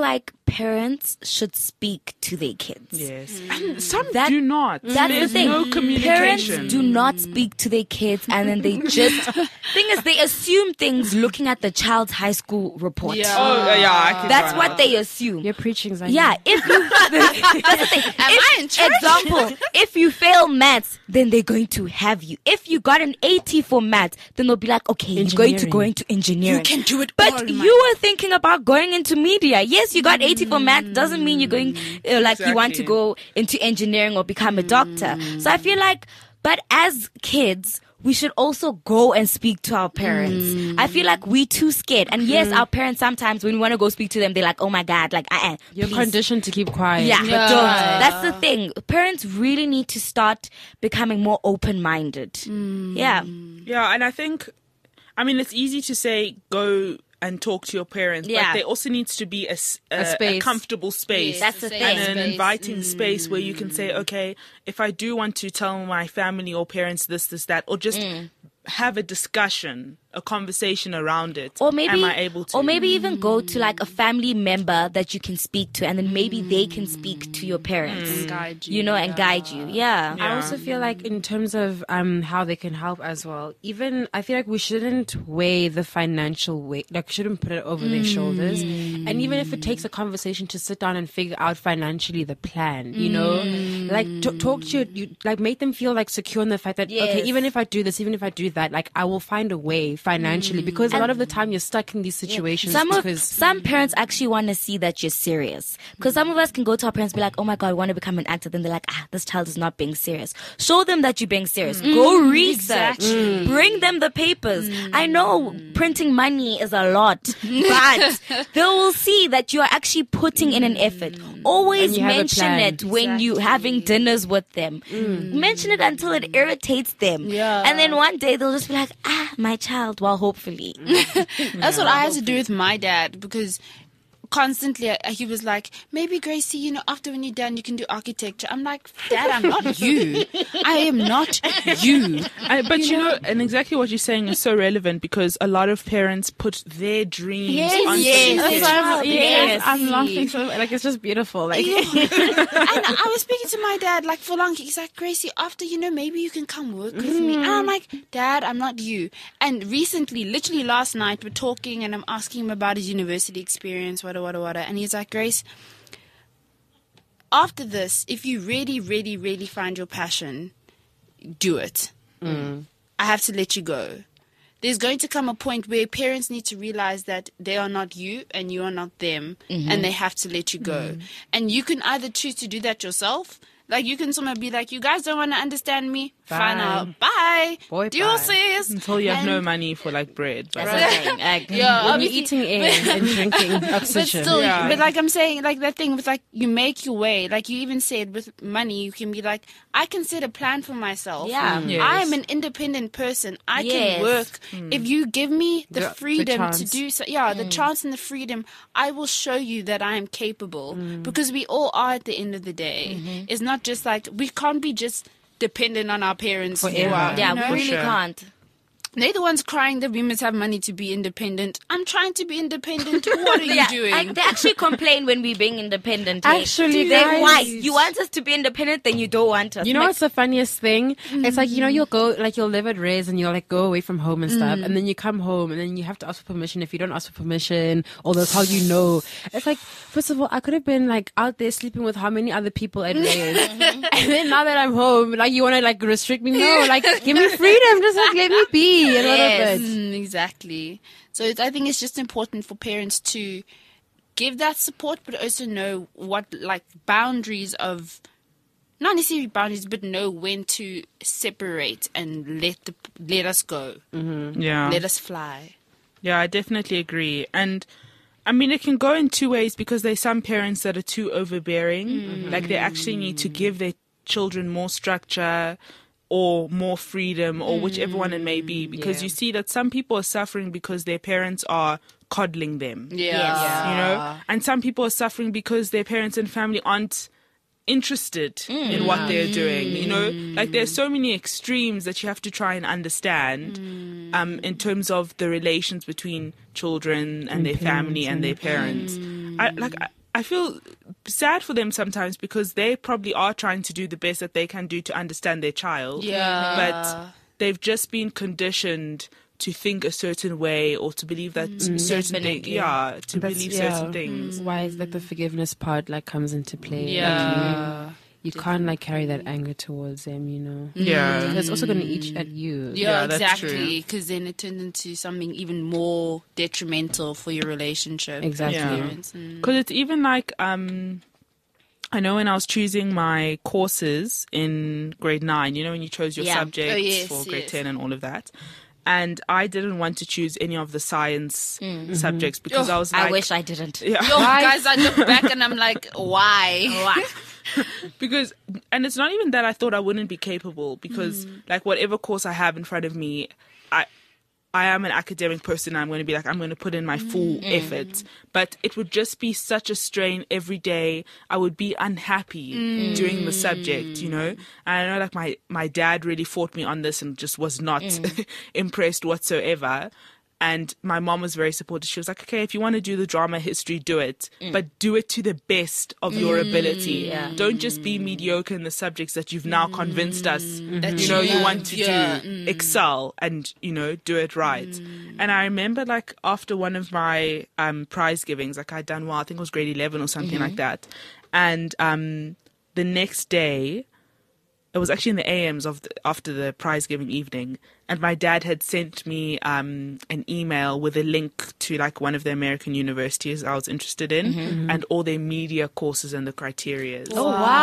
parents should speak to their kids. Yes. And some That- do not. That's There's the thing. no Parents communication. do not speak to their kids, and then they just thing is they assume things looking at the child's high school report. Yeah. Oh, yeah. I can That's find what out. they assume. You're preaching, Zanya. Yeah, if you that's the thing. Am I in church? Example, if you fail maths, then they're going to have you. If you got an 80 for maths, then they'll be like, okay, you're going to go Engineering. into engineering. You can do it all, But man. you were thinking about going into media. Yes, you got 80 for maths, doesn't mean you're going like you want to Exactly. go into engineering or become a doctor. So I feel like, but as kids, we should also go and speak to our parents. I feel like we're too scared. And yes, our parents sometimes when we want to go speak to them, they're like, oh my God, like, You're please. conditioned to keep quiet. Yeah, Yeah. but don't. That's the thing. Parents really need to start becoming more open-minded. Yeah. Yeah, and I think, I mean, it's easy to say go and talk to your parents, Yeah. but there also needs to be a space. comfortable space. That's the Safe thing. And an space. inviting space where you can say, okay, if I do want to tell my family or parents this, that, or just have a discussion, a conversation around it. Or maybe, am I able to? or maybe even go to like a family member that you can speak to, and then maybe they can speak to your parents. And guide you. You know, and guide you. Yeah. Yeah. I also feel like in terms of how they can help as well, even I feel like we shouldn't weigh the financial weight, like shouldn't put it over their shoulders. And even if it takes a conversation to sit down and figure out financially the plan, you know, like talk to you, like make them feel like secure in the fact that, okay, Yes. even if I do this, even if I do that, like I will find a way financially, because a lot of the time you're stuck in these situations because Some parents actually want to see that you're serious. Because some of us can go to our parents and be like, oh my God, I want to become an actor. Then they're like, this child is not being serious. Show them that you're being serious. Go research. Bring them the papers. I know printing money is a lot, but they will see that you are actually putting in an effort. Always And you have a mention plan. it when you're having dinners with them. Mention it until it irritates them. Yeah. And then one day they'll just be like, my child. Well, hopefully. That's what I had to do with my dad, because constantly he was like, maybe Gracie, you know, after when you're done you can do architecture. I'm like, Dad, I'm not you. I am not you. But you know, and exactly what you're saying is so relevant, because a lot of parents put their dreams onto yes. their kids. Yes. I'm laughing so like it's just beautiful. Like And I was speaking to my dad like for long. He's like, Gracie, after, you know, maybe you can come work with me. And I'm like, Dad, I'm not you. And recently, literally last night, we're talking and I'm asking him about his university experience, wada. And he's like, Grace, after this, if you really, really, really find your passion, do it. I have to let you go. There's going to come a point where parents need to realize that they are not you and you are not them, and they have to let you go. And you can either choose to do that yourself. Like, you can somehow be like, you guys don't want to understand me? Fine, Bye. bye. Boy, Deuces. Until you have no And- money for like bread. But That's the thing. Like, Yeah, when you're obviously- eating air and drinking But oxygen. still, Yeah. but like I'm saying, like that thing with like, you make your way. Like you even said with money, you can be like, I can set a plan for myself. Yeah. Yes. I am an independent person. I Yes. can work. If you give me the The freedom to chance. do so, the chance and the freedom, I will show you that I am capable. Because we all are at the end of the day. It's not just like, we can't be just dependent on our parents Forever. throughout, yeah, you know? we really sure. can't. They're the ones crying that we must have money to be independent. I'm trying to be independent. What are you doing? They actually complain when we're being independent. eh? Actually, They're guys. why you want us to be independent, then you don't want us. You know Like, what's the funniest thing? It's like, you know, you'll go, like, you'll live at Res and you'll, like, go away from home and stuff. And then you come home and then you have to ask for permission. If you don't ask for permission, or that's how you know. It's like, first of all, I could have been, like, out there sleeping with how many other people at Res. And then now that I'm home, like, you want to, like, restrict me? No, like, give me freedom. Just, like, let me be a little Yes. bit. Exactly. So I think it's just important for parents to give that support, but also know what, like, boundaries of, not necessarily boundaries, but know when to separate and let us go, yeah. let us fly. Yeah, I definitely agree. And I mean, it can go in two ways, because there's some parents that are too overbearing. Like, they actually need to give their children more structure or more freedom, or whichever one it may be, because Yeah. you see that some people are suffering because their parents are coddling them. Yes. You know, and some people are suffering because their parents and family aren't interested in what they're doing. You know, like, there's so many extremes that you have to try and understand in terms of the relations between children and their family and their parents. I feel sad for them sometimes because they probably are trying to do the best that they can do to understand their child. Yeah. But they've just been conditioned to think a certain way or to believe that certain things. Yeah, to believe certain things. Why is like the forgiveness part like comes into play? Yeah. Like, you can't like carry that anger towards them, you know. Yeah. Because it's also going to eat at you. Yeah, Yeah, that's exactly. Because then it turns into something even more detrimental for your relationship. Exactly. Yeah. Because it's even like, I know when I was choosing my courses in grade 9, you know, when you chose your Yeah. subjects Oh, yes, for grade yes. 10 and all of that. And I didn't want to choose any of the science subjects because I was like... I wish I didn't. Yeah. Yo, guys, I look back and I'm like, why? Because, and it's not even that I thought I wouldn't be capable because like whatever course I have in front of me, I am an academic person. I'm going to be like, I'm going to put in my full effort, but it would just be such a strain every day. I would be unhappy doing the subject, you know? And I know like my dad really fought me on this and just was not impressed whatsoever. And my mom was very supportive. She was like, okay, if you want to do the drama history, do it. But do it to the best of your ability. Yeah. Don't just be mediocre in the subjects that you've now convinced us, That you know, you love. want to Yeah. do. Excel and, you know, do it right. And I remember like after one of my prize givings, like I'd done well, I think it was grade 11 or something like that. And the next day, it was actually in the AMs after the prize giving evening, and my dad had sent me an email with a link to like one of the American universities I was interested in and all their media courses and the criteria. Oh,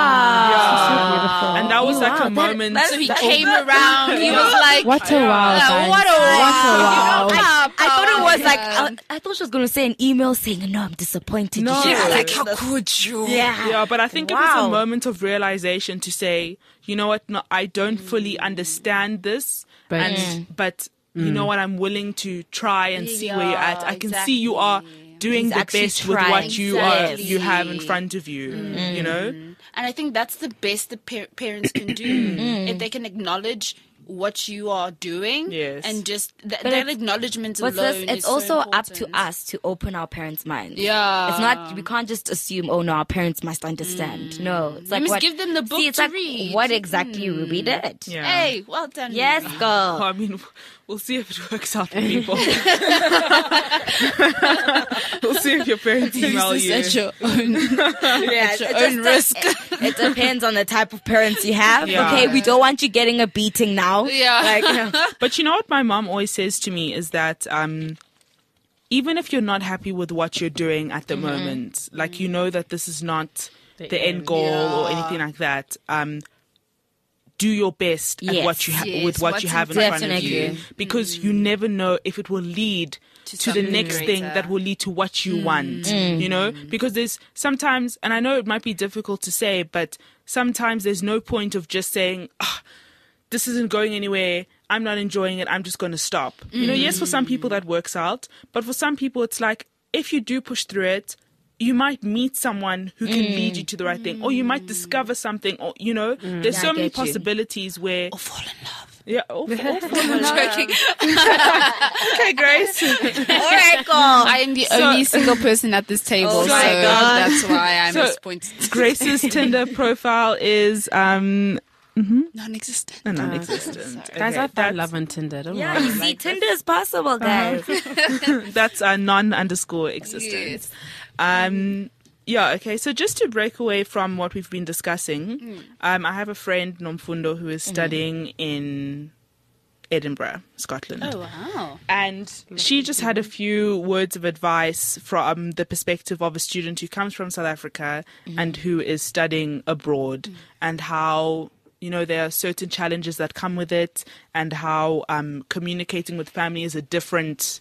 wow. And that was like a Wow, moment. So he came around. He was like, What a wow, guys. what a wow. I thought it was like, I thought she was going to say an email saying, no, I'm disappointed. No. You Yeah, should Like, do how this." could you? Yeah. Yeah, but I think it was Wow. a moment of realization to say, you know what, no, I don't fully understand this, but you know what, I'm willing to try and see where you're at. I can see you are doing He's the actually best with trying. what you Exactly. you have in front of you, you know? And I think that's the best that parents can do. If they can acknowledge what you are doing. Yes. And just that it's- acknowledgement But alone sis, is it's so also up to important. us to open our parents' minds. Yeah. It's not, we can't just assume, oh no, our parents must understand. No. It's like must what, give them the book see, it's to like read. what exactly we did. Yeah. Hey, well done. Yes, Well, girl. I mean, we'll see if it works out for people. We'll see if your parents email Use you. this at your own, Yeah, at your it own just- risk. It depends on the type of parents you have. Yeah. Okay, we don't want you getting a beating now. Yeah. Like, you know. But you know what my mom always says to me is that even if you're not happy with what you're doing at the moment, like you know that this is not the end goal or anything like that, do your best at Yes. what you Yes, with what what's you have in front of Definitely. you, because you never know if it will lead to the something next thing greater. that will lead to what you want, you know, because there's sometimes, and I know it might be difficult to say, but sometimes there's no point of just saying, this isn't going anywhere, I'm not enjoying it, I'm just going to stop. You know, yes, for some people that works out, but for some people it's like, if you do push through it, you might meet someone who can lead you to the right thing, or you might discover something, or, you know, there's Yeah, so I many get you. possibilities where... Or fall in love. Yeah, all fall in I'm love. joking. Okay, Grace. All right, girl. I am the only single person at this table, Oh so my God. that's why I'm So- disappointed. Grace's Tinder profile is Non-existent. non-existent. Guys, Okay, I found love on Tinder. Don't Yeah, worry. you see, Tinder is possible, guys. That's a non_existent. Yeah, okay. So just to break away from what we've been discussing, I have a friend, Nomfundo, who is studying in Edinburgh, Scotland. Oh, wow. And she just had a few words of advice from the perspective of a student who comes from South Africa and who is studying abroad, and how, you know, there are certain challenges that come with it, and how communicating with family is a different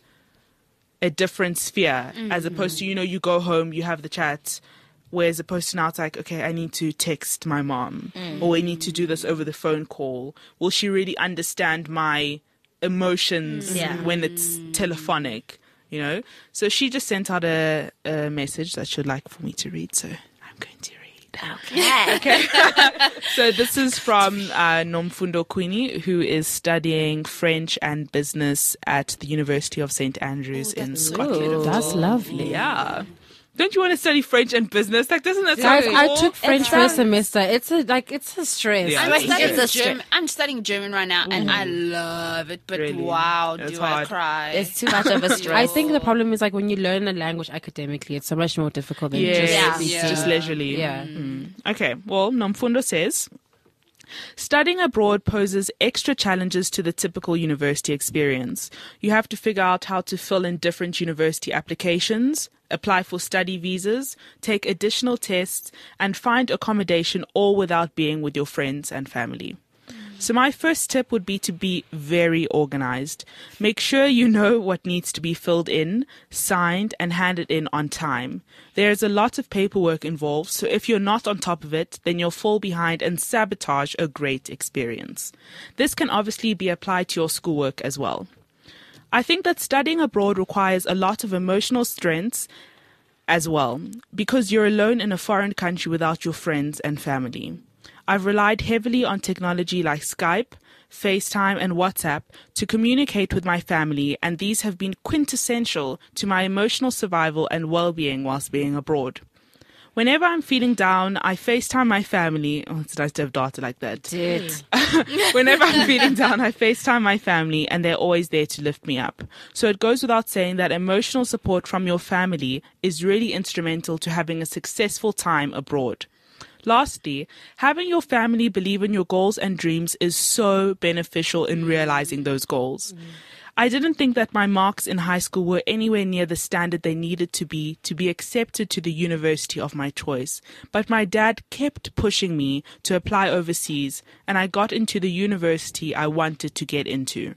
sphere, as opposed to, you know, you go home, you have the chat, whereas opposed to now it's like, okay, I need to text my mom, or I need to do this over the phone call. Will she really understand my emotions Yeah. when it's telephonic, you know? So she just sent out a message that she'd like for me to read, so I'm going to read. Okay. So this is from Nomfundo Queenie, who is studying French and business at the University of St. Andrews in Scotland. That's lovely. Yeah. don't you want to study French and business? Like, doesn't that Guys, sound I cool? took French sounds- first semester. It's a stress. Yeah. I'm Like, studying it's a German. I'm studying German right now, and I love it. But Really? wow, It's do hard. I cry? It's too much of a stress. I think the problem is like when you learn a language academically, it's so much more difficult than Yes, just Yeah. just leisurely. Yeah. Okay, well, Nomfundo says, studying abroad poses extra challenges to the typical university experience. You have to figure out how to fill in different university applications, apply for study visas, take additional tests, and find accommodation, all without being with your friends and family. So my first tip would be to be very organized. Make sure you know what needs to be filled in, signed, and handed in on time. There is a lot of paperwork involved, so if you're not on top of it, then you'll fall behind and sabotage a great experience. This can obviously be applied to your schoolwork as well. I think that studying abroad requires a lot of emotional strength as well, because you're alone in a foreign country without your friends and family. I've relied heavily on technology like Skype, FaceTime, and WhatsApp to communicate with my family, and these have been quintessential to my emotional survival and well-being whilst being abroad. Whenever I'm feeling down, I FaceTime my family. Oh, it's nice to have data like that. Dude. Whenever I'm feeling down, I FaceTime my family, and they're always there to lift me up. So it goes without saying that emotional support from your family is really instrumental to having a successful time abroad. Lastly, having your family believe in your goals and dreams is so beneficial in realizing those goals. I didn't think that my marks in high school were anywhere near the standard they needed to be accepted to the university of my choice. But my dad kept pushing me to apply overseas, and I got into the university I wanted to get into.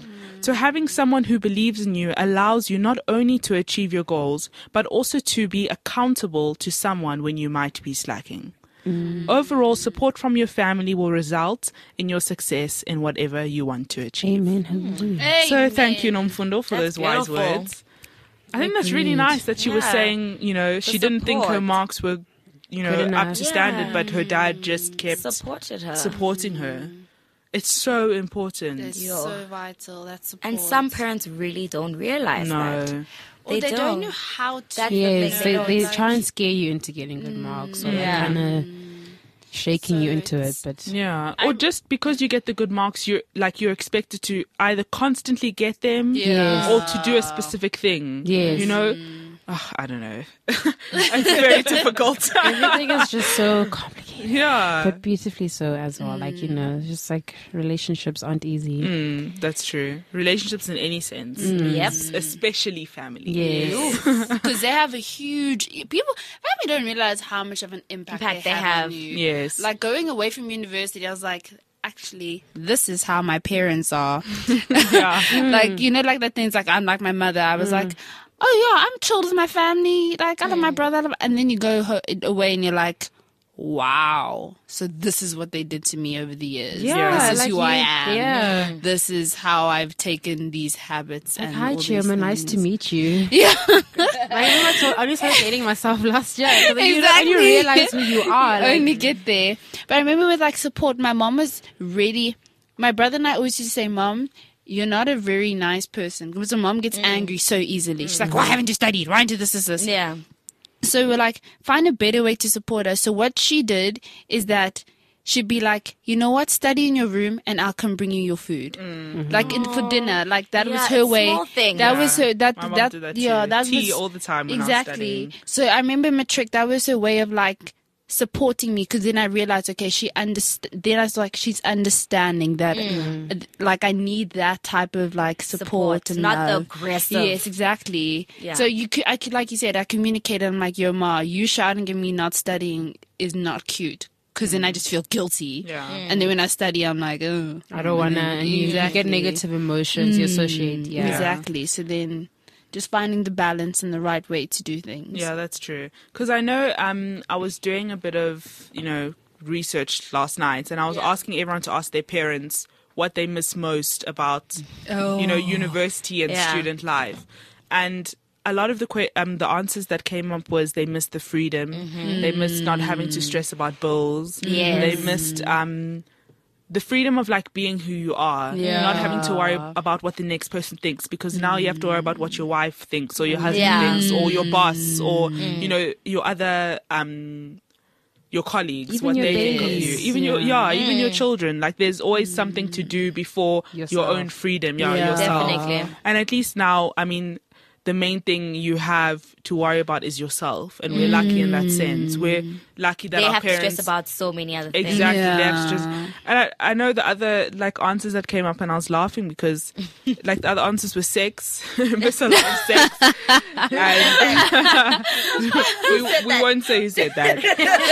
So having someone who believes in you allows you not only to achieve your goals, but also to be accountable to someone when you might be slacking. Overall, support from your family will result in your success in whatever you want to achieve. Amen. Hallelujah. So thank you, Nomfundo, for That's those wise beautiful. words. I think that's really nice that she was Yeah. saying, she didn't think her support. marks were, Good up enough. to standard, but her dad just kept Supported her. supporting her. It's so important. It's Yeah. so vital. That support. And some parents really don't realize that. No. or they don't don't. know how to. That's Yes, They they, don't they like- try and scare you into getting good marks, or Yeah. kind of shaking you into it. But Yeah. Or just because you get the good marks, you're expected to either constantly get them Yeah. or to do a specific thing. Yes. I don't know. It's very difficult. everything is just so complicated, Yeah. but beautifully so as well. Like just like relationships aren't easy. That's true. Relationships in any sense. Yep. Especially family. Yes. Because they have a huge people. Family don't realize how much of an impact they have on you. Yes. Like going away from university, I was like, actually, this is how my parents are. yeah. Like like the things like I'm like my mother. I was like, oh yeah, I'm chilled with my family. Like I love my brother, and then you go away and you're like, wow. So this is what they did to me over the years. Yeah, this is like who I you- am. yeah. This is how I've taken these habits. Like, and hi, all these Chairman. Nice to things. meet you. Yeah. I only started dating myself last year. So then Exactly. you realize who you are. Like, Only get there. But I remember with like support, my mom was really. My brother and I always used to say, "Mom, you're not a very nice person," because my mom gets angry so easily. She's like, "Why haven't you studied? Why didn't you this?" Yeah. So we're like, find a better way to support her. So what she did is that she'd be like, you know what, study in your room and I'll come bring you your food. Like for dinner. Like that was Yeah, her it's way. small things. That was her My mom that did that yeah, too. that Tea was all the time when I was exactly. studying. So I remember matric, that was her way of like supporting me, because then I realized, okay, then I was like, she's understanding that like I need that type of like support and not the love. aggressive. Yes, exactly. Yeah. So I could, like you said, I communicated. I'm like, yo, ma, you shouting at me not studying is not cute. Because then I just feel guilty. Yeah. And then when I study, I'm like, oh. I don't want to. And you Exactly. get negative emotions. You associate. Yeah. Exactly. So then just finding the balance and the right way to do things. Yeah, that's true. Because I know I was doing a bit of, research last night, and I was asking everyone to ask their parents what they miss most about, university and Yeah. student life. And a lot of the answers that came up was they missed the freedom. They missed not having to stress about bills. Yes. They missed the freedom of like being who you are, Yeah. not having to worry about what the next person thinks, because now you have to worry about what your wife thinks or your husband Yeah. thinks or your boss or you know your other your colleagues, Even what your they think of babies. you, even even your children. Like there's always something to do before your Yourself. own freedom. Yeah. Yourself. Definitely. And at least now, I mean, the main thing you have to worry about is yourself, and we're lucky in that sense. We're lucky that They our have to parents stress about so many other things. exactly Yeah. they have to just. And I know the other like answers that came up, and I was laughing because like the other answers were sex, miss a lot of sex, and we won't say who said that.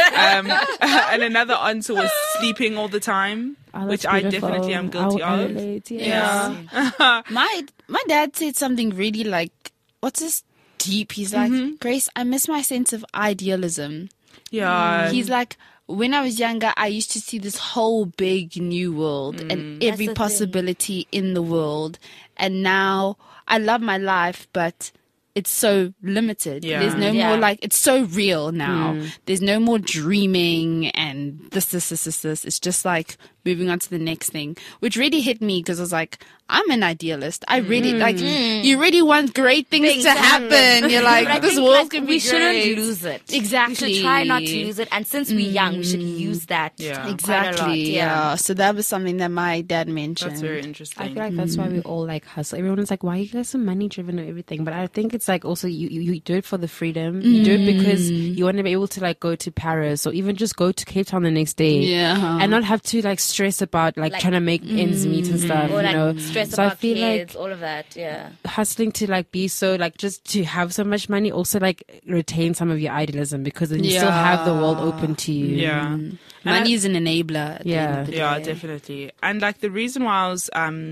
And another answer was sleeping all the time, Oh, which that's I beautiful. definitely am guilty I of. relate, yes. Yeah. My dad said something really like, what's this deep? He's like, Grace, I miss my sense of idealism. Yeah, He's like, when I was younger, I used to see this whole big new world and every That's the possibility in the world. And now I love my life, but it's so limited. Yeah. There's no Yeah. more like, it's so real now. There's no more dreaming and this. It's just like moving on to the next thing, which really hit me because I was like, I'm an idealist. I really like, you really want great things to happen. You're like, But I this think, world like, can be we shouldn't great. lose it. Exactly. We should try not to lose it. And since we're young, we should use that Yeah. quite a lot. Exactly. Yeah. So that was something that my dad mentioned. that's very interesting. I feel like that's why we all like hustle. Everyone's like, why are you guys so money driven or everything? But I think it's like also you do it for the freedom. You do it because you want to be able to like go to Paris or even just go to Cape Town the next day. Yeah. And not have to like stress about like trying to make ends meet and stuff. Or You like know? stress So I about feel kids, like all of that. Yeah. hustling to like be so like just to have so much money also like retain some of your idealism because then you still have the world open to you. yeah. Money is an enabler. At the end of the Yeah, day. definitely. And like the reason why I was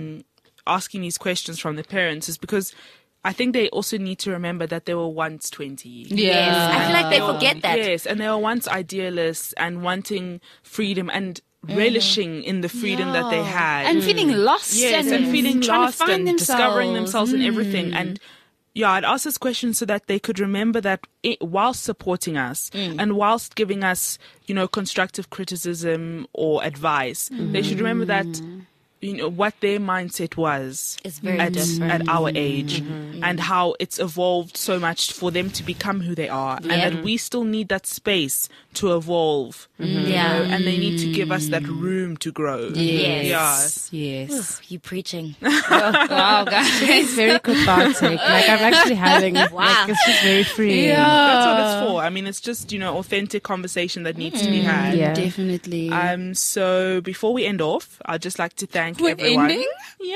asking these questions from the parents is because I think they also need to remember that they were once 20. Yes. I feel like they forget that. Yes, and they were once idealists and wanting freedom and relishing in the freedom that they had. And feeling lost. Yes, and feeling trying lost to find and themselves. discovering themselves and everything. And yeah, I'd ask this question so that they could remember that whilst supporting us and whilst giving us, you know, constructive criticism or advice, they should remember that, you know, what their mindset was It's very at, different. at our age and how it's evolved so much for them to become who they are and that we still need that space to evolve, you Yeah. know, and they need to give us that room to grow. Yes. Yes. You preaching. Wow, guys. It's very cathartic. Like I'm actually having Wow. like it's just very free. That's what it's for. I mean, it's just, you know, authentic conversation that needs to be had. Yeah. Definitely. So before we end off, I'd just like to thank We're everyone. ending? Yeah.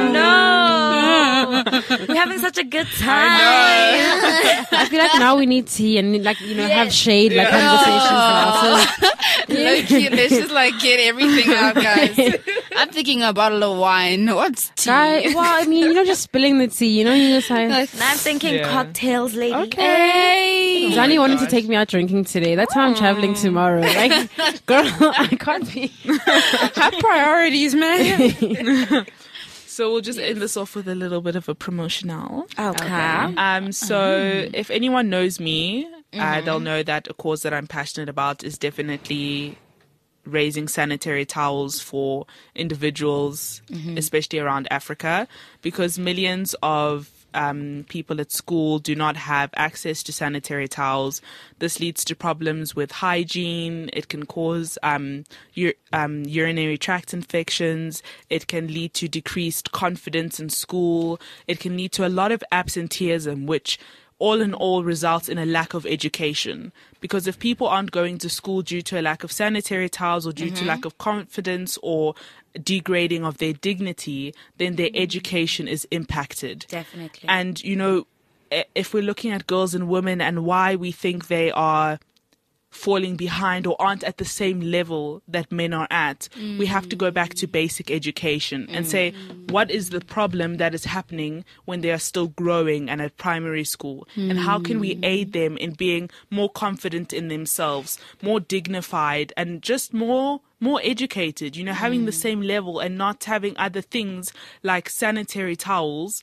No. We're having such a good time. I feel like now we need tea and like you know have shade like conversations now. So Low-key, let's just like get everything out, guys. I'm thinking a bottle of wine. What's tea? well, I mean, you're not just spilling the tea, you know, you're just like. Now I'm thinking Yeah. cocktails, lady. Hey. Johnny wanted to gosh. take me out drinking today. That's how I'm traveling tomorrow. Like, girl, I can't be. Have priorities, man. So we'll just end this off with a little bit of a promotional. Okay. So if anyone knows me, they'll know that a cause that I'm passionate about is definitely raising sanitary towels for individuals, especially around Africa, because millions of people at school do not have access to sanitary towels. This leads to problems with hygiene. It can cause urinary tract infections. It can lead to decreased confidence in school. It can lead to a lot of absenteeism, which all in all results in a lack of education. Because if people aren't going to school due to a lack of sanitary towels or due to lack of confidence or degrading of their dignity, then their education is impacted. Definitely. And, you know, if we're looking at girls and women and why we think they are falling behind or aren't at the same level that men are at, we have to go back to basic education and say, what is the problem that is happening when they are still growing and at primary school? And how can we aid them in being more confident in themselves, more dignified, and just more educated, you know, having the same level and not having other things like sanitary towels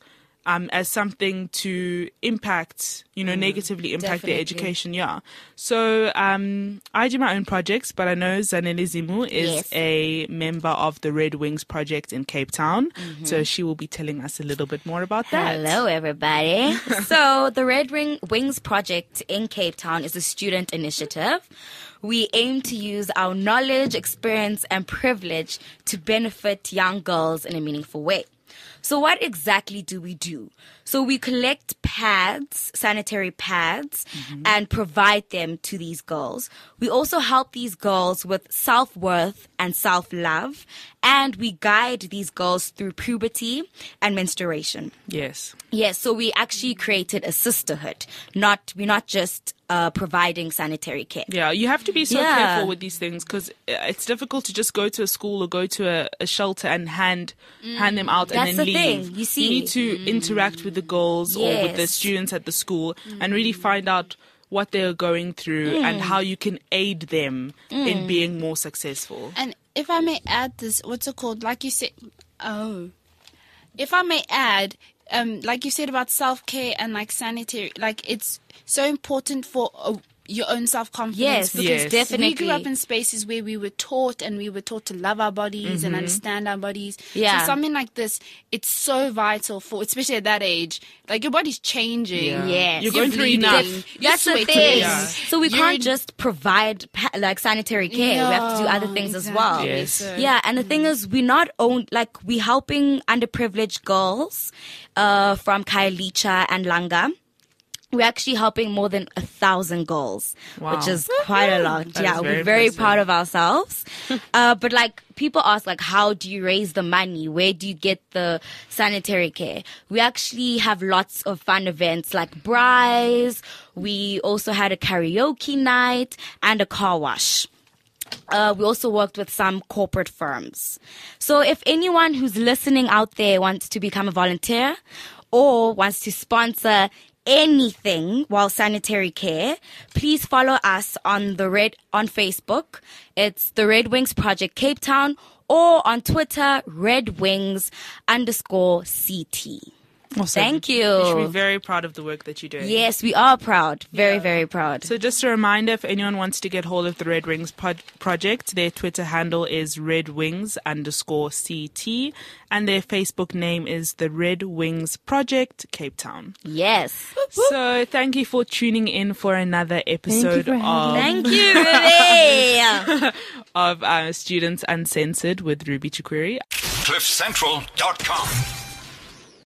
as something to impact, negatively impact their Definitely. education. Yeah. So I do my own projects, but I know Zanele Zimu is Yes. a member of the Red Wings project in Cape Town. So she will be telling us a little bit more about that. Hello, everybody. So, the Red Wings Project in Cape Town is a student initiative. We aim to use our knowledge, experience, and privilege to benefit young girls in a meaningful way. So what exactly do we do? So we collect pads, sanitary pads, and provide them to these girls. We also help these girls with self-worth and self-love, and we guide these girls through puberty and menstruation. Yes. Yes, so we actually created a sisterhood. We're not just providing sanitary care. Yeah, you have to be so Yeah. careful with these things because it's difficult to just go to a school or go to a shelter and hand them out and That's then the leave. thing, you see. need to interact with the girls or with the Yes. students at the school and really find out what they're going through and how you can aid them in being more successful. And if I may add this, what's it called? Like you said, if I may add, like you said about self-care and like sanitary, like it's so important for your own self-confidence. Yes, because Yes. definitely. we grew up in spaces where we were taught to love our bodies and understand our bodies. Yeah. So something like this, it's so vital for, especially at that age, like your body's changing. Yeah. Yes. You're going through bleeding. enough. You're That's the sweating. thing. Yeah. So we You're- can't just provide like sanitary care. We have to do other things as well. exactly. Yes. So- Yeah, and the thing is, we're helping underprivileged girls from Khayelitsha and Langa. We're actually helping more than 1,000 girls, Wow. which is quite a lot. That Yeah, is we're very very impressive. proud of ourselves. But like people ask, like, how do you raise the money? Where do you get the sanitary care? We actually have lots of fun events like Bryce. We also had a karaoke night and a car wash. We also worked with some corporate firms. So if anyone who's listening out there wants to become a volunteer or wants to sponsor anything while sanitary care, please follow us on Facebook. It's the Red Wings Project Cape Town, or on Twitter, redwings_CT. Awesome. Thank you. You should be very proud of the work that you're doing. Yes, we are proud. Very, very proud. So just a reminder, if anyone wants to get hold of the Red Wings project, their Twitter handle is redwings_CT and their Facebook name is the Red Wings Project Cape Town. Yes. So thank you for tuning in for another episode for having of Thank you, Ruby. Students Uncensored with Ruby Chikwiri. CliffCentral.com.